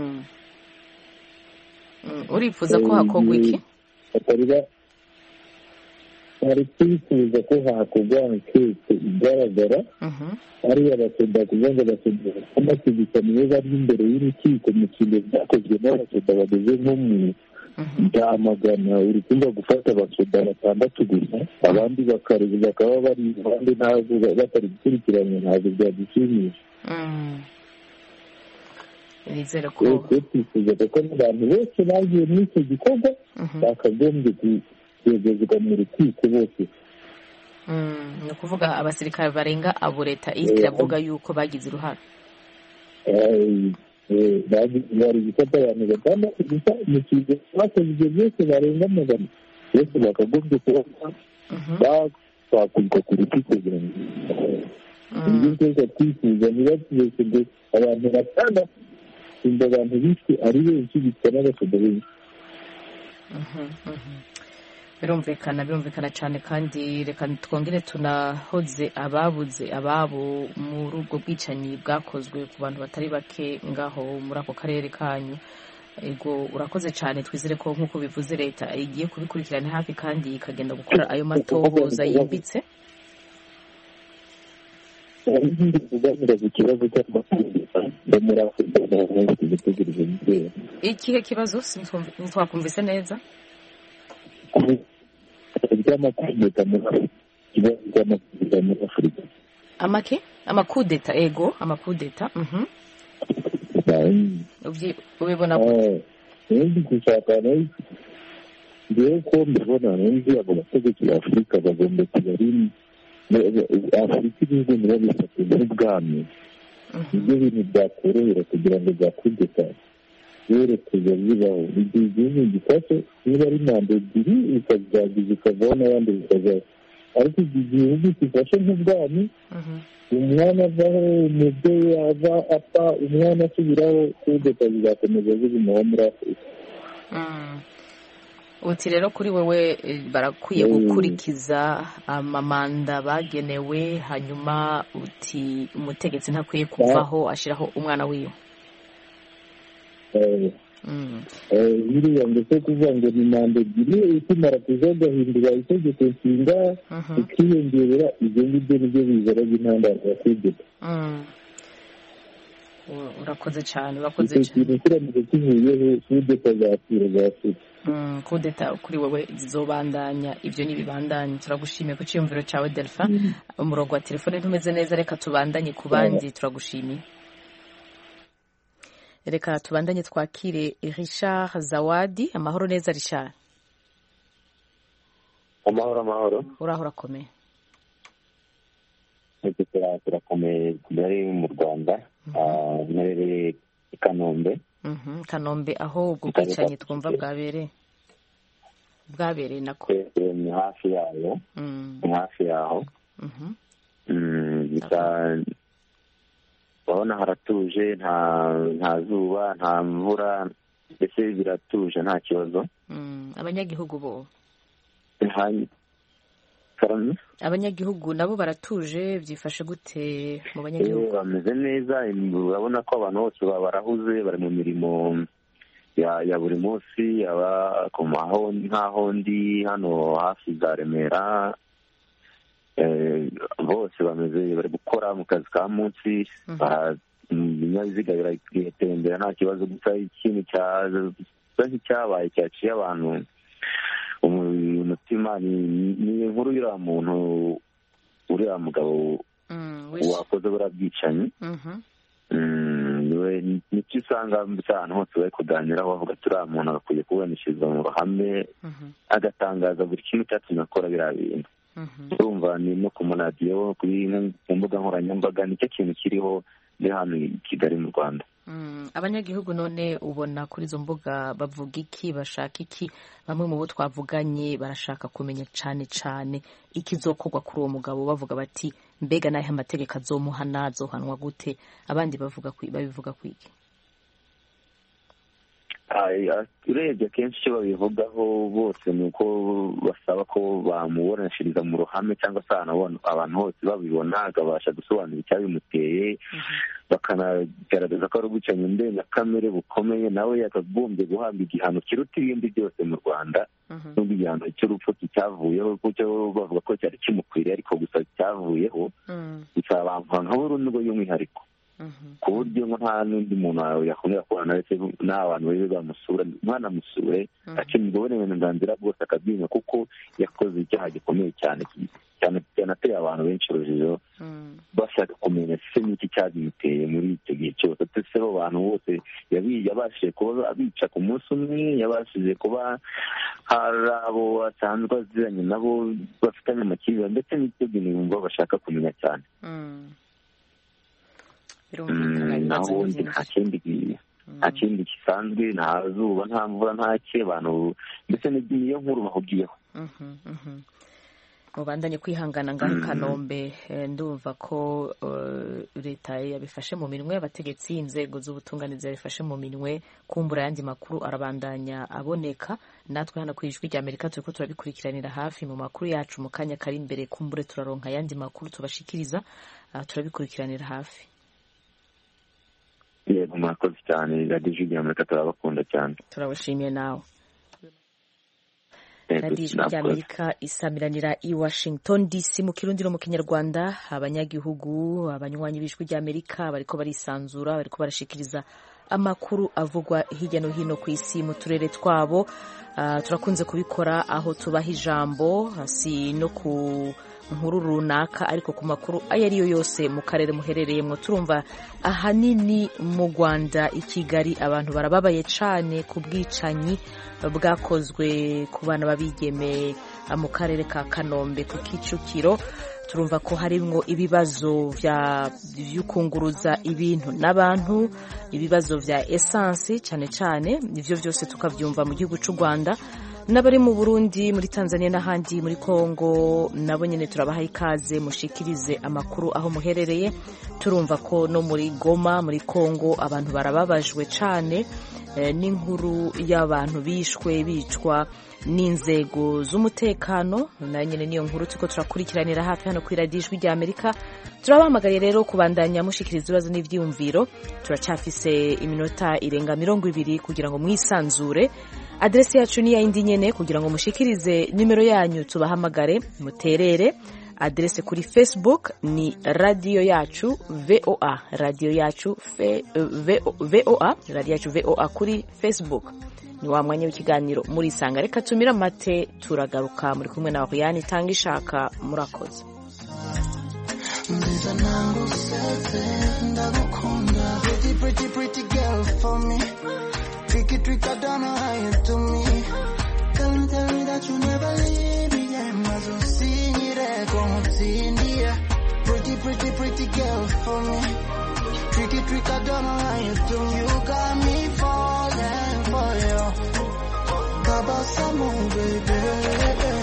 urifuza ko hakorwa iki? hari twifuza ko hakorwa ankete igaragara, ari abasoda kugira ngo abasoda bamategeko niyo bari imbere y'urukiko mu kintu byakozwe n'abasoda bageze nko mu byamagana. uri kumva gufata abasoda batandatu gusa, abandi bakaba bari abandi ntabwo batari gukurikirana, ntabwo byadushimisha. nizere ko twifuza ko n'abantu bose bagiye muri icyo gikorwa bakagombye kugezwa mu rukiko bose. ni ukuvuga abasirikare barenga abo leta iriko iravuga yuko bagize uruhare. bari gufata abantu batandatu gusa mu kigo bakoze ibyo byose barenga magana, bose bakagombye kuba bakwakirwa ku rukiko kugira ngo ibyo byose twifuza ntibakibeshye ngo abantu batandatu, imba abantu bishwe ari benshi bitwa n'abasoda benshi. birumvikana birumvikana cyane, kandi reka twongere tunahoze ababuze ababo muri ubwo bwicanyi bwakozwe ku bantu batari bake ngaho muri ako karere kanyu. ego urakoze cyane, twizere ko nk'uko bivuze leta igiye kubikurikirana hafi kandi ikagenda gukora ayo matohoza yimbitse. ikihe kibazo ntitwakumvise neza? amake amakudeta. ego amakudeta ubibona gute? ndi gushaka ngewe ko mbibona nzi abo bategetsi ba afurika bagomba kuba ari afurika ibihugu nibo bifata nk'ubwami. ibyo bintu byakorohera kugira ngo byakudeta yerekeza bibaho. igihe igihugu gifashe niba ari manda ebyiri bikazagiza ikavaho n'abandi bikazaho, ariko igihe igihugu gifashe nk'ubwami, umwana avaho, umubyeyi ava apfa, umwana asubiraho, kudeta bizakomeza zigumaho muri afurika. uti rero kuri wewe barakwiye gukurikiza amamanda bagenewe, hanyuma uti umutegetsi ntakwiye kuvaho ashyiraho umwana wiwe. biriya ndetse kuvuga ngo ni manda ebyiri, ikimara kuza gahindura itegeko nshinga ikiyongerera, ibyo ngibyo nibyo bizana intandaro ya kudeta. urakoze cyane urakoze cyane. ikintu kiramutse kivuyeho kudeta zapfira zapfira. kudeta kuri wowe zizobandanya, ibyo ntibibandanye. turagushimiye ku cyiyumviro cyawe Delphin. umurongo wa telefone ntumeze neza, reka tubandanye ku bandi. turagushimiye. reka tubandanye twakire Richard Zawadi. amahoro neza Richard? amahoro amahoro. uraho urakomeye? turakomeye turi mu Rwanda, mperereye i Kanombe. Kanombe, aho ubwo bwicanyi twumva bwabereye bwabereye nako ni hafi yayo, ni hafi yaho. urabona haratuje, nta nta zuba, nta mvura, mbese biratuje nta kibazo. Abanyagihugu bo abanyagihugu nabo baratuje, byifashe gute mu banyagihugu? Bameze neza, urabona ko abantu bose barahuze, bari mu mirimo ya ya buri munsi, aba ku maho nk'aho ndi hano hafi za Remera, bose bameze bari gukora mu kazi ka munsi, ibinyabiziga biratembera nta kibazo. Gusa ikintu cyabaye cyaciye abantu umutima ni inkuru y'uriya muntu, uriya mugabo wakoze buriya bwicanyi. Nicyo usanga ahantu hose bari kuganiraho bavuga turiya muntu agakwiye kuburanishirizwa mu ruhame, agatangaza buri kintu cyatumye akora biriya bintu. urumva ni no ku maradiyo, ku mbuga nkoranyambaga, nicyo kintu kiriho ni hano i Kigali mu Rwanda. Abanyagihugu none ubona kuri izo mbuga bavuga iki, bashaka iki? Bamwe mu bo twavuganye barashaka kumenya cyane cyane ikizokorwa kuri uwo mugabo, bavuga bati mbega nahe amategeko azomuhana, azohanwa gute? Abandi bavuga babivuga kwiki? urebye kenshi icyo babivugaho bose ni uko basaba ko bamuburanishiriza mu ruhame, cyangwa se abantu bose babibona akabasha gusobanura icyabimuteye, bakanagaragaza ko ari ubwicanyi ndengakamere bukomeye, nawe yakagombye guhabwa igihano kiruta ibindi byose mu Rwanda. Nubwo igihano cy'urupfu cyavuyeho, kuko bavuga ko cyari kimukwiriye, ariko gusa cyavuyeho bisaba nka burundu y'umwihariko, ku buryo nta n'undi muntu yakongera kubana n'abantu bari bamusura, mwanamusure akenerwa uburenganzira bwose akabyinya, kuko yakoze icyaha gikomeye cyane cyane cyanateye abantu benshi urujijo, bashaka kumenya se n'iki cyabimuteye muri icyo gihe cyose. Ese abo bantu bose yabashije kuba abica ku munsi umwe, yabashije kuba hari abo asanzwe aziranye nabo bafitanye amakimbirane, ndetse n'icyo bintu bumva bashaka kumenya cyane. naho ubundi nta kindi nta kindi gisanzwe, nta zuba, nta mvura, nta cye, abantu mbese niyo nkuru bahugiyeho. mubandanye kwihangana ngaho Kanombe. Ndumva ko leta yabifashe mu minwe, abategetsi, inzego z'ubutunganizi yabifashe mu minwe, kumbura ayandi makuru arabandanya aboneka. Natwe hano ku Ijwi rya Amerika turiko turabikurikiranira hafi mu makuru yacu, mu kanya kari imbere kumbure turaronka ayandi makuru tubashikiriza, turabikurikiranira hafi. Yego, murakoze cyane. radiyo Ijwi rya Amerika turabakunda cyane. Turabashimiye nawe. radiyo Ijwi rya Amerika isamiranira i Washington D C mu Kirundi no mu Kinyarwanda. Abanyagihugu, abanywanyi b'Ijwi rya Amerika bariko barisanzura, bariko barashikiriza amakuru avugwa hirya no hino ku isi mu turere twabo. Uh, turakunze kubikora aho tubaha ijambo, si no ku nkuru runaka, ariko ku makuru ayo ariyo yose mu karere muherereyemo. Turumva ahanini mu Rwanda i Kigali abantu barababaye cyane ku bwicanyi bwakozwe ku bana babigeme mu karere ka Kanombe ku Kicukiro. Turumva ko harimwo ibibazo vya byukunguruza ibintu n'abantu, ibibazo vya essence cyane cyane, ivyo byose tukavyumva mu gihugu cy'u Rwanda. N'abari mu Burundi, muri Tanzania n'ahandi, muri Kongo, nabo nyene turabaha ikaze mushikirize amakuru aho muherereye. Turumva ko no muri Goma muri Kongo abantu barababajwe cyane e, n'inkuru y'abantu bishwe bicwa n'inzego z'umutekano. Na nyene niyo nkuru tuko turakurikiranira hafi hano kuri radiyo Ijwi rya Amerika. Turabahamagariye rero kubandanya mushikiriza ibibazo n'ivyumviro. Turacafise iminota irenga mirongo ibiri kugira ngo mwisanzure. Adresi yacu ni ya indi nyene kugira ngo mushikirize nimero yanyu tubahamagare muterere. Adrese kuri Facebook ni radio yacu V O A, radio yacu V O A, radio yacu V O A kuri Facebook. Ni wa mwanya w'ikiganiro muri Sanga. Reka tumira mate turagaruka muri kumwe na Oriane Itangishaka. Murakoze. Pretty, pretty, pretty girl for me. Tricky, trick, I don't know how you do me. Tell me, tell me that you never leave me. I'm not so seeing it, come see India. Pretty, pretty, pretty girl for me. Tricky, trick, I don't know how you do. You got me falling for you. Kabasamo, baby.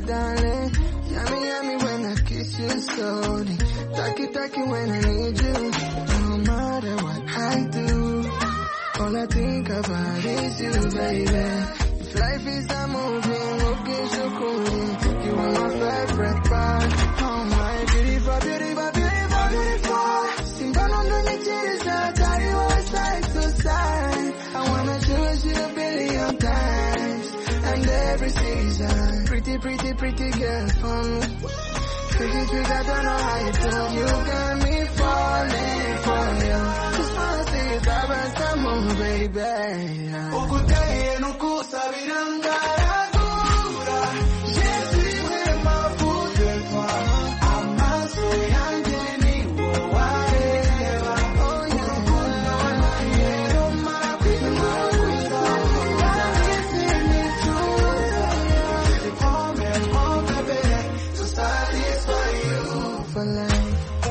darling. Yummy, yummy when I kiss you slowly. Taki, taki when I need you. No matter what I do, all I think about is you, baby. If life is a movie, okay, so cool. You are my favorite part. Oh my beautiful, beautiful, beautiful, beautiful. Simba no no nichiriza, carry your side to side. I wanna choose you a billion times, and every season. Pretty, pretty, pretty girl for me. Tricky, tricky, I don't know how you do. You got me falling for you. Just wanna see you dive and come on, baby. Okuteye no kusabiranga ragura. Yesu we mafude kwa. Amaso yanjye ni wowareba. Urukundo w'amayero marakwima kwisa. Yaragise nicuza. The moment on the bed to satisfy you for life.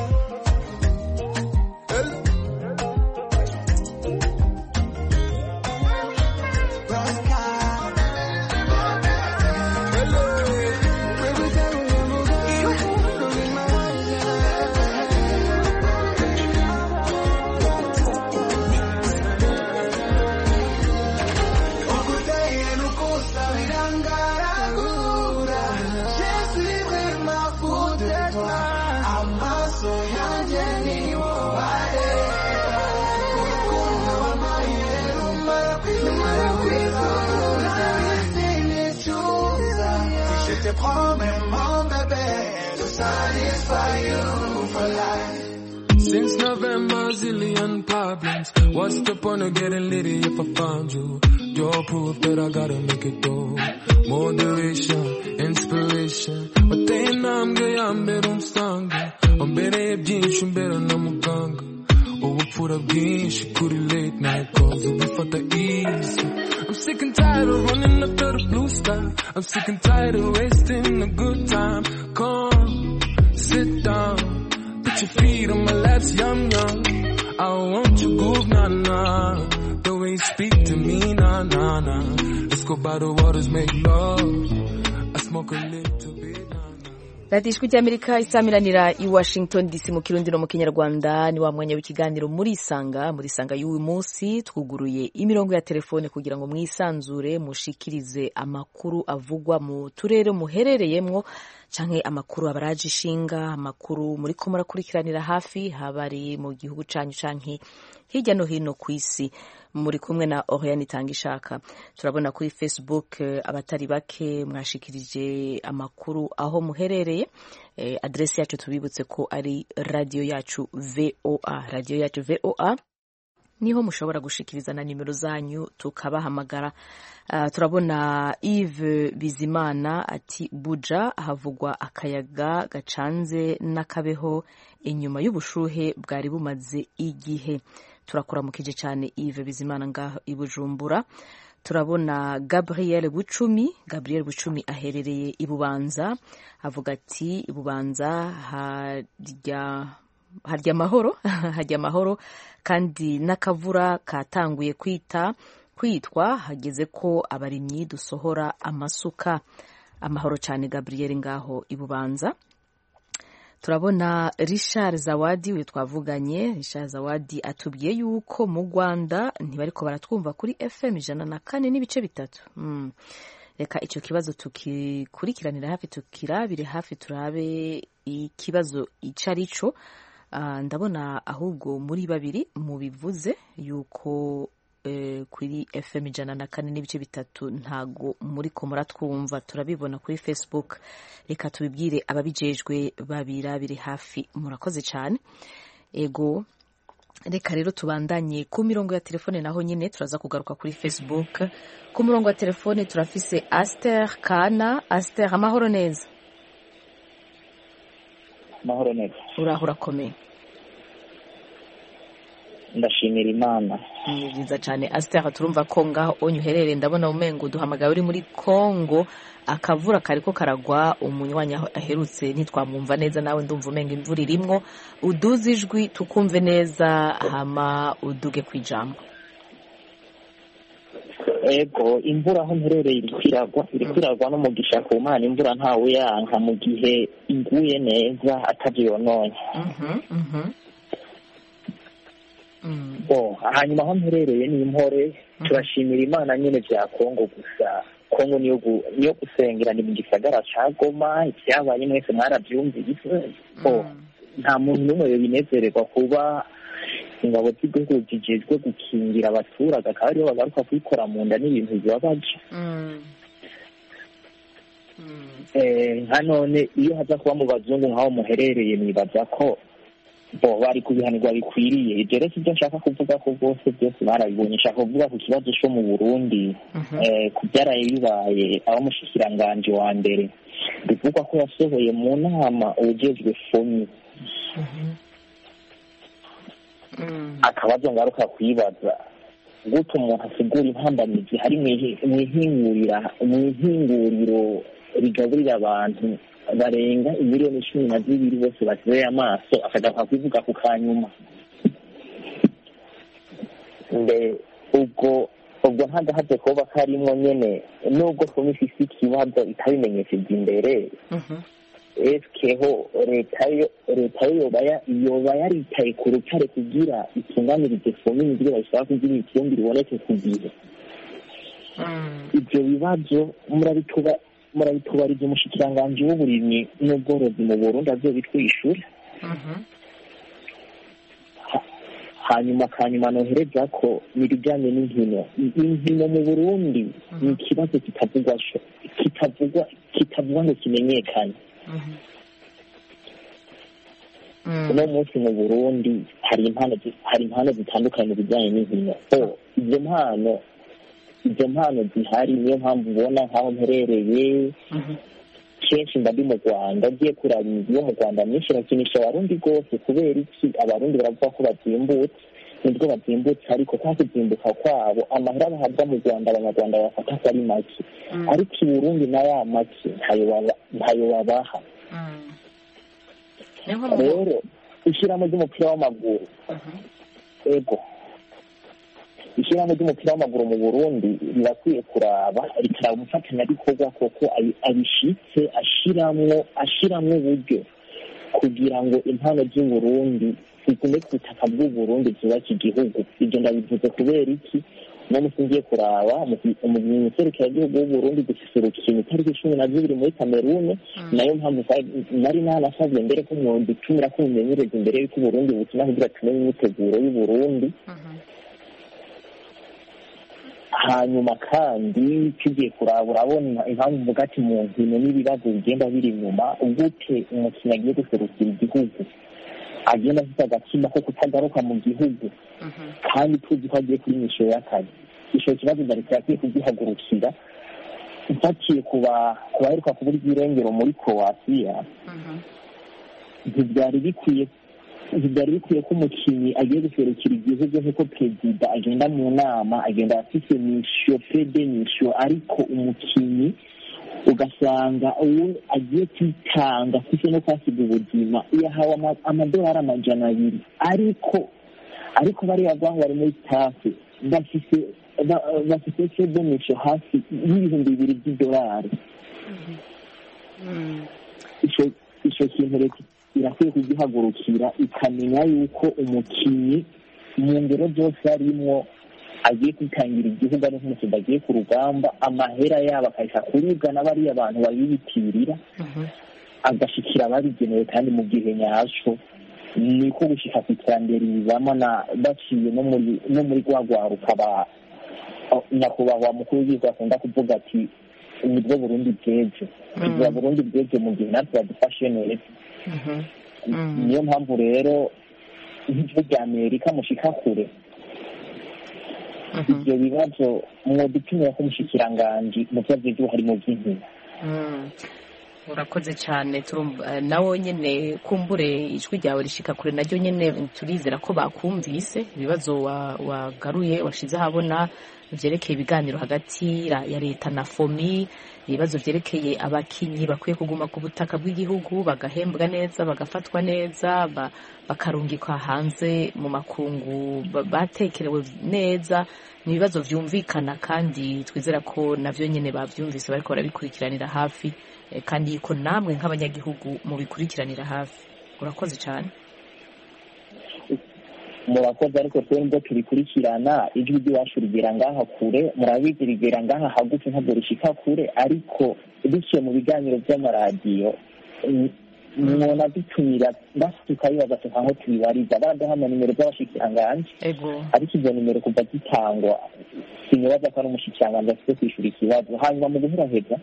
Since November, zillion problems. What's the point of getting litty if I found you? You're proof that I gotta make it go. Moderation, inspiration. But then I'm gay, I'm better, I'm stronger. I'm better, I'm better, I'm better, I'm better. Oh, put up games, she couldn't late night calls, it'll be for the easy. I'm sick and tired of running after the blue sky. I'm sick and tired of wasting a good time. Come, sit down, put your feet on my laps, yum yum. I want your groove, nah nah. The way you speak to me, nah nah nah. Let's go by the waters, make love. I smoke a little bit. radiyo ijwi ry'amerika isamiranira i washington dc mu kirundi no mu kinyarwanda ni wa mwanya w'ikiganiro muri isanga muri isanga y'uyu munsi twuguruye imirongo ya telefone kugira ngo mwisanzure mushikirize amakuru avugwa mu turere muherereyemwo canke amakuru abaraje ishinga amakuru muri ko murakurikiranira hafi habari mu gihugu canyu canke hirya no hino ku isi. Muri kumwe na Oriane Itangishaka. Turabona kuri Facebook abatari bake mwashikirije amakuru aho muherereye. Eh, adresi yacu tubibutse ko ari radio yacu V O A, radio yacu V O A. Niho mushobora gushikiriza na nimero zanyu tukabahamagara. Uh, turabona Yves Bizimana ati Buja havugwa akayaga gacanze n'akabeho inyuma y'ubushuhe bwari bumaze igihe. Turakuramukije cyane Yves Bizimana ngaho i Bujumbura. Turabona Gabriel Bucumi, Gabriel Bucumi aherereye i Bubanza, avuga ati Bubanza harya harya mahoro, harya mahoro kandi nakavura katanguye kwita kwitwa hageze ko abarimyi dusohora amasuka. Amahoro cyane Gabriel ngaho i Bubanza. Turabona Richard Zawadi uyu twavuganye. Richard Zawadi atubwiye yuko mu Rwanda ntibariko baratwumva kuri F M ijana na kane n'ibice bitatu. Mm. Reka icyo kibazo tukikurikiranira hafi tukirabire hafi turabe ikibazo icarico. Uh, ndabona ahubwo muri babiri mu bivuze yuko eh, kuri F M ijana na kane n'ibice bitatu ntago muri ko muratwumva. Turabibona kuri Facebook. Reka tubibwire ababijejwe babirabire hafi. Murakoze cyane. Ego reka rero tubandanye ku mirongo ya telefone naho nyine turaza kugaruka kuri Facebook. Ku murongo wa telefone turafise Aster Kana. Aster, amahoro neza? Amahoro neza. Uraho urakomeye? Ndashimira Imana. Ni byiza cyane. Aster, turumva ko ngaho onyuherere ndabona umengo duhamagaye uri muri Kongo. Akavura kariko karagwa, umunywanya aherutse ntitwamwumva neza, nawe ndumva umenga imvura irimwo. Uduze ijwi tukumve neza hama uduge kwijambo. ego imvura aho mperereye iri kwiragwa iri kwiragwa n'umugisha ku Mana, imvura ntawe uyanka mu gihe iguye neza atavyo yononye. Bo hanyuma aho mperereye ni Impore, turashimira Imana nyene vya Kongo gusa. Kongo niyo niyo gusengera, ni mu gisagara ca Goma, ivyabaye mwese mwaravyumvise. Bo nta muntu n'umwe yobinezererwa kuba ingabo z'igihugu zijejwe gukingira abaturage akaba aribo bagaruka kwikora mu nda n'ibintu bibabaje. nka none iyo haza kuba mu bazungu nk'aho muherereye nibaza ko bo bari kubihanirwa bikwiriye. Ibyo rero sibyo nshaka kuvuga ko bwose byose barabibonye. Nshaka kuvuga ku kibazo cyo mu Burundi, ku byaraye bibaye aho umushikiranganji wa mbere bivugwa ko yasohoye mu nama ujejwe fomi. Akabazo ngaruka kwibaza gute umuntu asigura impambamizi hari mw'ihingurira mw'ihinguriro rigaburira abantu barenga imiliyoni cumi na zibiri bose bateye amaso, akagaruka kwivuga ku kanyuma. Mbe ubwo ubwo ntagahaze kuba karimwo nyene nubwo fomi ifise ikibazo itabimenyesheje imbere. Eskeho leta yo leta yoba yoba yaritaye ku rutare kugira itunganirize fomi n'ibyo bashaka kugira ikindi riboneke ku gihe. Ibyo bibazo murabituba murabitubariza umushikiranganji w'uburimyi n'ubworozi mu Burundi azobitwishyura. Hanyuma kanyuma nohereza ko n'ibijyanye n'inkino inkino mu Burundi ni ikibazo kitavugwa kitavugwa kitavugwa ngo kimenyekane. Uno munsi mu Burundi hari impano hari impano zitandukanye mu bijyanye n'inkino. Izo mpano izo mpano zihari niyo mpamvu ubona nk'aho mperereye kenshi mba ndi mu Rwanda ugiye kuraba imigi yo mu Rwanda myinshi irakinisha abarundi rwose. Kubera iki? Abarundi baravuga ko bazimbutse, nibwo bazimbutse, ariko kwa kuzimbuka kwabo amahera bahabwa mu Rwanda abanyarwanda bafata ko ari make, ariko i Burundi na ya make ntayo babaha. Rero ishyirahamwe ry'umupira w'amaguru ego ishyirahamwe ry'umupira w'amaguru mu Burundi rirakwiye kuraba rikaraba umufatanyabikorwa koko abishitse ashiramwo ashiramwo uburyo kugira ngo impano z'u Burundi zigume ku butaka bw'u Burundi zubaka igihugu. Ibyo ndabivuze kubera iki? no musingiye kuraba mu serukiragihugu w'u Burundi dufise urukino itariki cumi na zibiri muri Kamerune. Nayo mpamvu nari nanasavye mbere ko mwodutumira ko mumenyereza imbere y'uko Burundi bukina kugira tumenye imyiteguro y'u Burundi. Hanyuma kandi tugiye kuraba urabona impamvu mvuga ati mu nkino n'ibibazo bigenda biri inyuma gute umukinnyi agiye guserukira igihugu agenda afite agatima ko kutagaruka mu gihugu kandi tuzi ko agiye kuri misho y'akazi. Ico kibazo leta yakwiye kugihagurukira mfatiye kuba kubaheruka kubura irengero muri Croatia. Ntibyari bikwiye ntibyari bikwiye ko umukinnyi agiye guserukira igihugu nk'uko perezida agenda mu nama agenda afise misho pede misho, ariko umukinnyi ugasanga uwo agiye kwitanga afise no kwasiga ubuzima yahawe amadolari amajana abiri, ariko ariko bariya bantu bari muri staff bafise bafise pede misho hafi y'ibihumbi bibiri by'idolari. ico ico kintu leta irakwiye kugihagurukira ikamenya yuko umukinnyi mu ngero zose arimwo agiye kwitangira igihugu ari nk'umukinnyi agiye ku rugamba amahera yabo akahita kuribwa n'abariya abantu babibitirira agashikira ababigenewe kandi mu gihe nyaco. Niko gushika ku iterambere bizamo na baciye no muri no muri rwagwaruka ba nyakubahwa mukuru w'igihugu akunda kuvuga ati nibwo Burundi bw'ejo, nibwo Burundi bw'ejo mu gihe natwe badufashe neza. Niyo mpamvu rero nk'ijwi rya Amerika mushika kure ibyo bibazo mwodutumira ko umushikiranganji mu vyo vy'igihugu harimo vy'inkino. urakoze cyane nawe nyine kumbure ijwi ryawe rishika kure naryo nyine turizera ko bakumvise ibibazo wagaruye washize ahabona byerekeye ibiganiro hagati ya leta na fomi ibibazo byerekeye abakinyi bakwiye kuguma ku butaka bw'igihugu bagahembwa neza bagafatwa neza bakarungikwa hanze mu makungu batekerewe neza ni ibibazo byumvikana kandi twizera ko navyo nyine bavyumvise bariko barabikurikiranira hafi kandi yuko namwe nk'abanyagihugu mubikurikiranira hafi urakoze cyane murakoze ariko twe nibwo tubikurikirana ijwi ry'iwacu rigera ngaha kure murabizi rigera ngaha hagufi ntabwo rishika kure ariko biciye mu biganiro by'amaradiyo mwona dutumira basi tukayibaza tukaho tubibariza baraduha nimero z'abashikiranganji ariko izo nimero kuva zitangwa sinibaza ko ari umushikiranganji afite kwishura ikibazo hanyuma mu guheraheza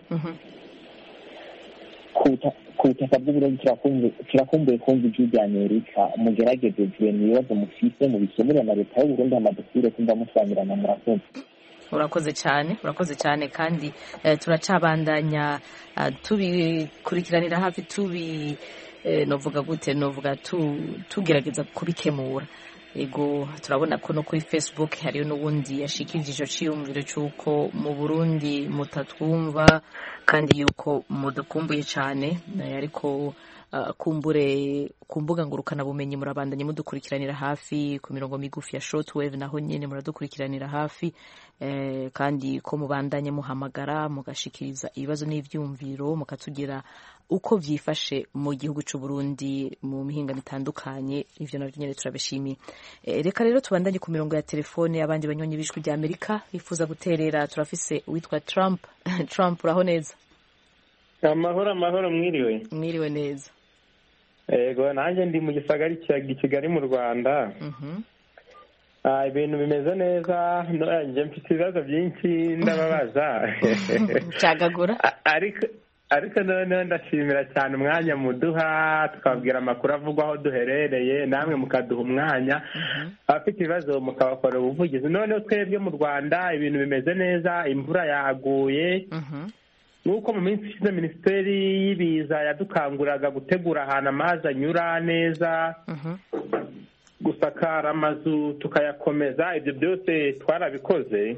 ku butaka bw'uburundi turakumbuye kumva ijwi rya amerika mugerageze mu bibazo mufise mu bikemurira na leta y'uburundi amadukire kumva musobanurana murakoze urakoze cyane urakoze cyane kandi turacabandanya tubikurikiranira hafi tubi novuga gute novuga tugerageza kubikemura ego turabona ko no kuri Facebook hariyo n'ubundi yashikirije ico ciyumviro cyuko mu Burundi mutatwumva kandi yuko mudukumbuye cyane ariko uh, kumbure kumbuga ngurukana bumenyi murabandanye mudukurikiranira hafi ku mirongo migufi ya shortwave naho nyene muradukurikiranira hafi eh, kandi ko mubandanye muhamagara mugashikiriza ibibazo n'ivyumviro mukatugira uko vyifashe mu gihugu c'u Burundi mu mihinga mitandukanye ivyo navyo nyene turabishimiye. E, reka rero tubandanye ku mirongo ya telefone abandi banyonyi bishwe rya Amerika bifuza guterera turafise witwa Trump Trump uraho neza? Amahoro amahoro mwiriwe. Mwiriwe neza. Ego nanje ndi mu gisagari cya Kigali mu Rwanda. Mhm. Ah ibintu bimeze neza nanje mfite ibibazo byinshi ndababaza. Cyagagura. Ariko ariko none ndashimira cyane umwanya muduha tukabwira amakuru avugwa aho duherereye namwe mukaduha umwanya abafite ibibazo mukabakora ubuvugizi none twebwe mu Rwanda ibintu bimeze neza imvura yaguye nuko mu minsi ishize minisiteri y'ibiza yadukanguraga gutegura ahantu amazi anyura neza gusakara amazu tukayakomeza ibyo byose twarabikoze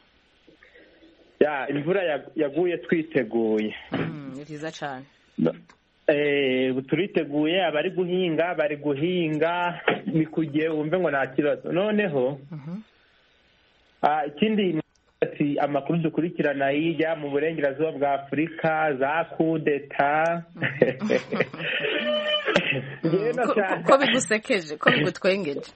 ya imvura yaguye twiteguye ni byiza cyane eh turiteguye abari guhinga bari guhinga ni kugiye wumve ngo nta kibazo noneho ah ikindi ati amakuru dukurikirana hirya mu burengerazuba bwa Afurika za kudeta ko bigusekeje ko bigutwengeje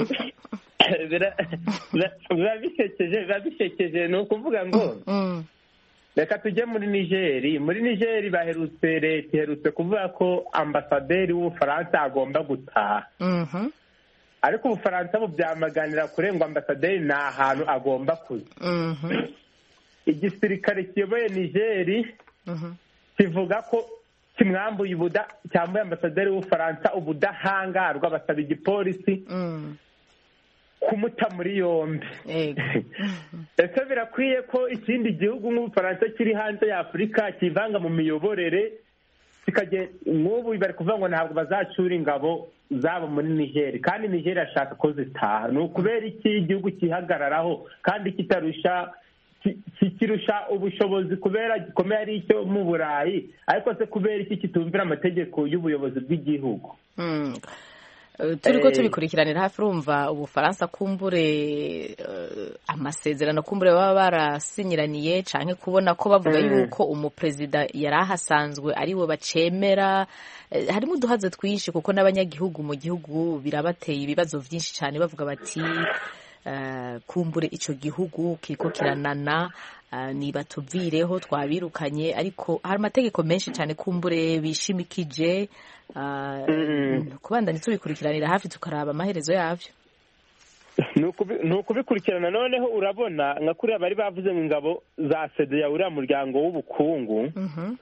biba bisekeje biba bisekeje ni ukuvuga ngo reka tujye muri nigeri muri nigeri baherutse leta iherutse kuvuga ko ambasaderi w'ubufaransa agomba gutaha ariko ubufaransa bubyamaganira kure ngo ambasaderi ni ahantu agomba kuza igisirikare kiyoboye nigeri kivuga ko kimwambuye ubuda cyambuye ambasaderi w'ubufaransa ubudahangarwa basaba igipolisi kumuta muri yombi ese birakwiye ko ikindi gihugu nk'ubufaransa kiri hanze ya Afurika kivanga mu miyoborere nk'ubu bari kuvuga ngo ntabwo bazacura ingabo zabo muri Niger kandi Niger ashaka ko zitaha ni ukubera iki igihugu kihagararaho kandi kitarusha kikirusha ubushobozi kubera gikomeye ari icyo mu Burayi ariko se kubera iki kitumvira amategeko y'ubuyobozi bw'igihugu turiko tubikurikiranira hafi urumva ubufaransa kumbure amasezerano kumbure baba barasinyiraniye canke kubona ko bavuga yuko umuperezida yari ahasanzwe ari we bacemera harimo uduhaze twinshi kuko n'abanyagihugu mu gihugu birabateye ibibazo vyinshi cyane bavuga bati kumbure ico gihugu kiriko kiranana niba tuvireho twabirukanye ariko hari amategeko menshi cyane kumbure bishimikije kubandanya tubikurikiranira hafi tukaraba amaherezo yavyo ni ukubikurikirana noneho urabona nka kuriya bari bavuze mu ngabo za sede ya uriya muryango w'ubukungu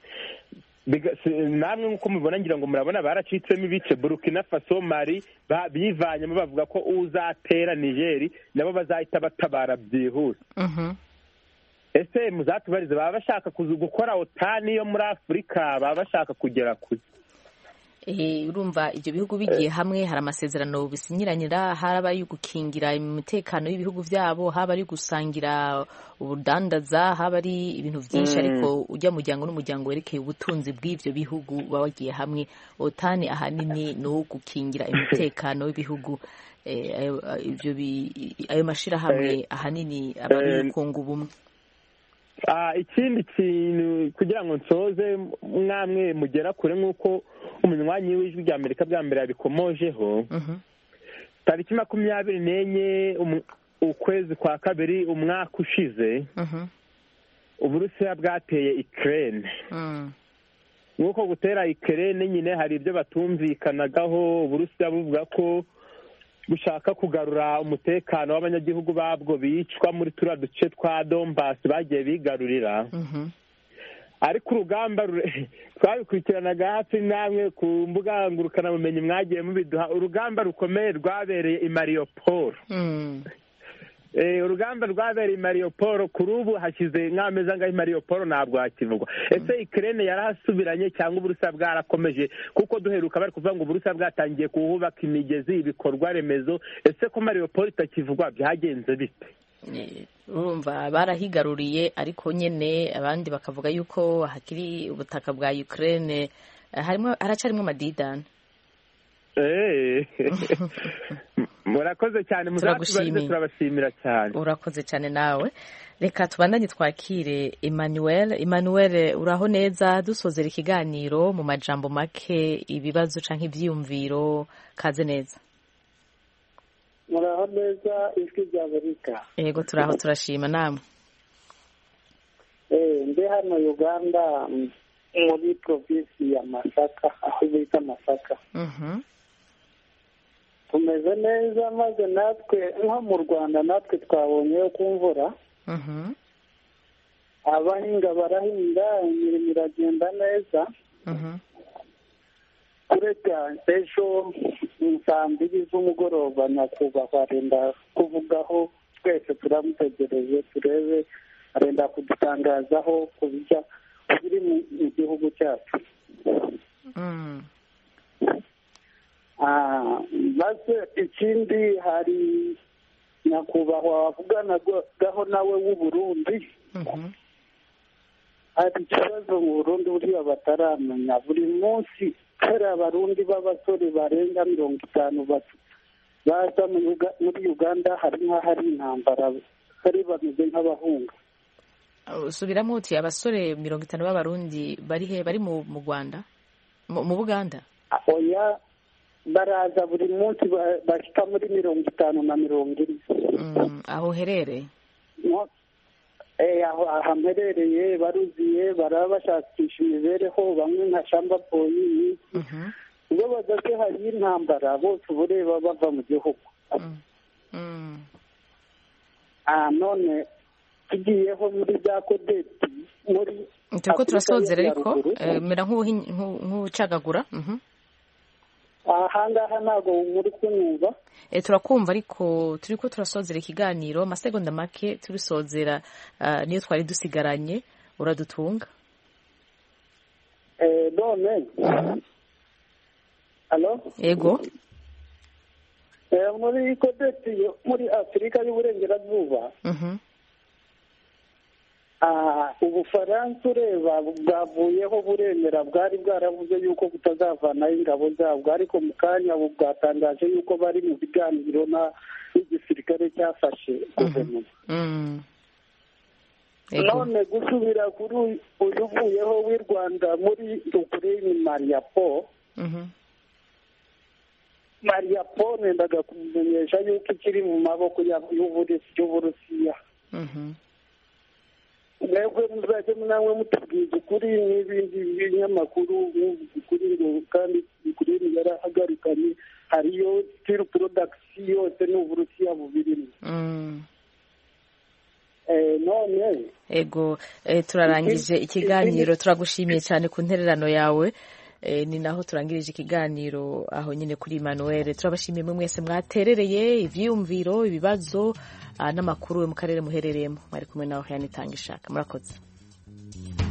namwe nk'uko mubibona ngira ngo murabona baracitsemo ibice Burkina Faso Mali bivanyemo bavuga ko uzatera Nigeri nabo bazahita batabara byihuse ese muzatubarize baba bashaka gukora otani yo muri afurika baba bashaka kugera kure? urumva ibyo bihugu bigiye hamwe hari amasezerano bisinyiranira, haba ari gukingira umutekano w'ibihugu byabo, haba ari gusangira ubudandaza, haba ari ibintu byinshi, ariko ujya muryango n'umuryango werekeye ubutunzi bw'ibyo bihugu baba bagiye hamwe. otani ahanini ni uwo gukingira umutekano w'ibihugu, ayo mashyirahamwe ahanini aba ari ukunga ubumwe. ikindi kintu kugira ngo nsoze mwamwe mugera kure nk'uko umunywanyi w'ijwi rya Amerika bwa mbere yabikomojeho, tariki makumyabiri n'enye ukwezi kwa kabiri umwaka ushize Uburusiya bwateye Ukraine. nk'uko gutera Ukraine nyine hari ibyo batumvikanagaho, Uburusiya buvuga ko gushaka kugarura umutekano w'abanyagihugu babwo bicwa muri turiya duce twa Donbass bagiye bigarurira. ariko urugamba twabikurikiranaga hafi namwe ku mbuga ngurukanabumenyi mwagiye mubiduha, urugamba rukomeye rwabereye i Mariupol. urugamba rwabereye i Mariupol kuri ubu hashyize nk'amezi angahe i Mariupol ntabwo hakivugwa. ese Ukraine yarahasubiranye cyangwa Uburusiya bwarakomeje? kuko duheruka bari kuvuga ngo Uburusiya bwatangiye kuhubaka imigezi, ibikorwa remezo. ese ko Mariupol itakivugwa byagenze bite? urumva barahigaruriye, ariko nyine abandi bakavuga yuko hakiri ubutaka bwa Ukraine harimo haracarimo amadidani. murakoze cyane, muzatubarize, turabashimira cyane. urakoze cyane nawe. reka tubandanye twakire Emmanuel. Emmanuel, uraho neza? dusozera ikiganiro mu majambo make, ibibazo canke ivyiyumviro, kaze neza. muraho neza ijwi rya Amerika? yego turaho turashima. namwe? eh ndi hano Uganda muri province ya Masaka, aho bita Masaka. mhm tumeze neza, maze natwe nko mu Rwanda natwe twabonye ko imvura. mhm abahinga barahinga, imirimo iragenda neza. mhm kureka ejo saa mbiri z'umugoroba nyakubahwa arenda kuvugaho, twese turamutegereje turebe arenda kudutangazaho ku bijya biri mu gihugu cyacu. maze ikindi hari nyakubahwa wavuganagaho nawe w'u Burundi. hari ikibazo mu Burundi buriya bataramenya. buri munsi hari abarundi b'abasore barenga mirongo itanu baza muri Uganda, hari nk'ahari intambara, bari bameze nk'abahunga. usubiramo uti abasore mirongo itanu b'abarundi bari he? bari mu Rwanda, mu Buganda? oya, baraza buri munsi bashyika muri mirongo itanu na mirongo ine. aho uherereye? aho ahamherereye baruziye, baraba bashakisha imibereho, bamwe nka shamba boyi. ubwo badaze hari intambara, bose ubureba bava mu gihugu. none tugiyeho muri za kodeti muri turiko turasozera, ariko mera nk'ucagagura. ahangaha ntabwo muri kunyumva. turakumva, ariko turiko turasozera ikiganiro, amasegonda make turisozera. niyo twari dusigaranye, uradutunga. none alo yego. muri kodeti muri Afurika y'Uburengerazuba, Ubufaransa ureba bwavuyeho, buremera, bwari bwaravuze yuko butazavanaho ingabo zabwo, ariko mu kanya ubu bwatangaje yuko bari mu biganiro n'igisirikare cyafashe guverinoma. none gusubira kuri uyu uvuyeho w'i Rwanda muri Ukraine, Mariupol. Mariupol nendaga kumenyesha yuko ikiri mu maboko y'Uburusiya. mwebwe muzajya namwe mutubwiza ukuri, n'ibindi binyamakuru ukuri, ngo kandi ukuri yarahagarikanye, hariyo steel production yose n'Uburusiya bubirimo. none ego turarangije ikiganiro. turagushimiye cyane ku ntererano yawe. e, ni naho turangirije ikiganiro aho nyine kuri Emmanuel. Turabashimiye mwe mwese mwaterereye ivyiyumviro, ibibazo n'amakuru mu karere muherereyemo. Mwari kumwe naho Yanitanga ishaka. Murakoze.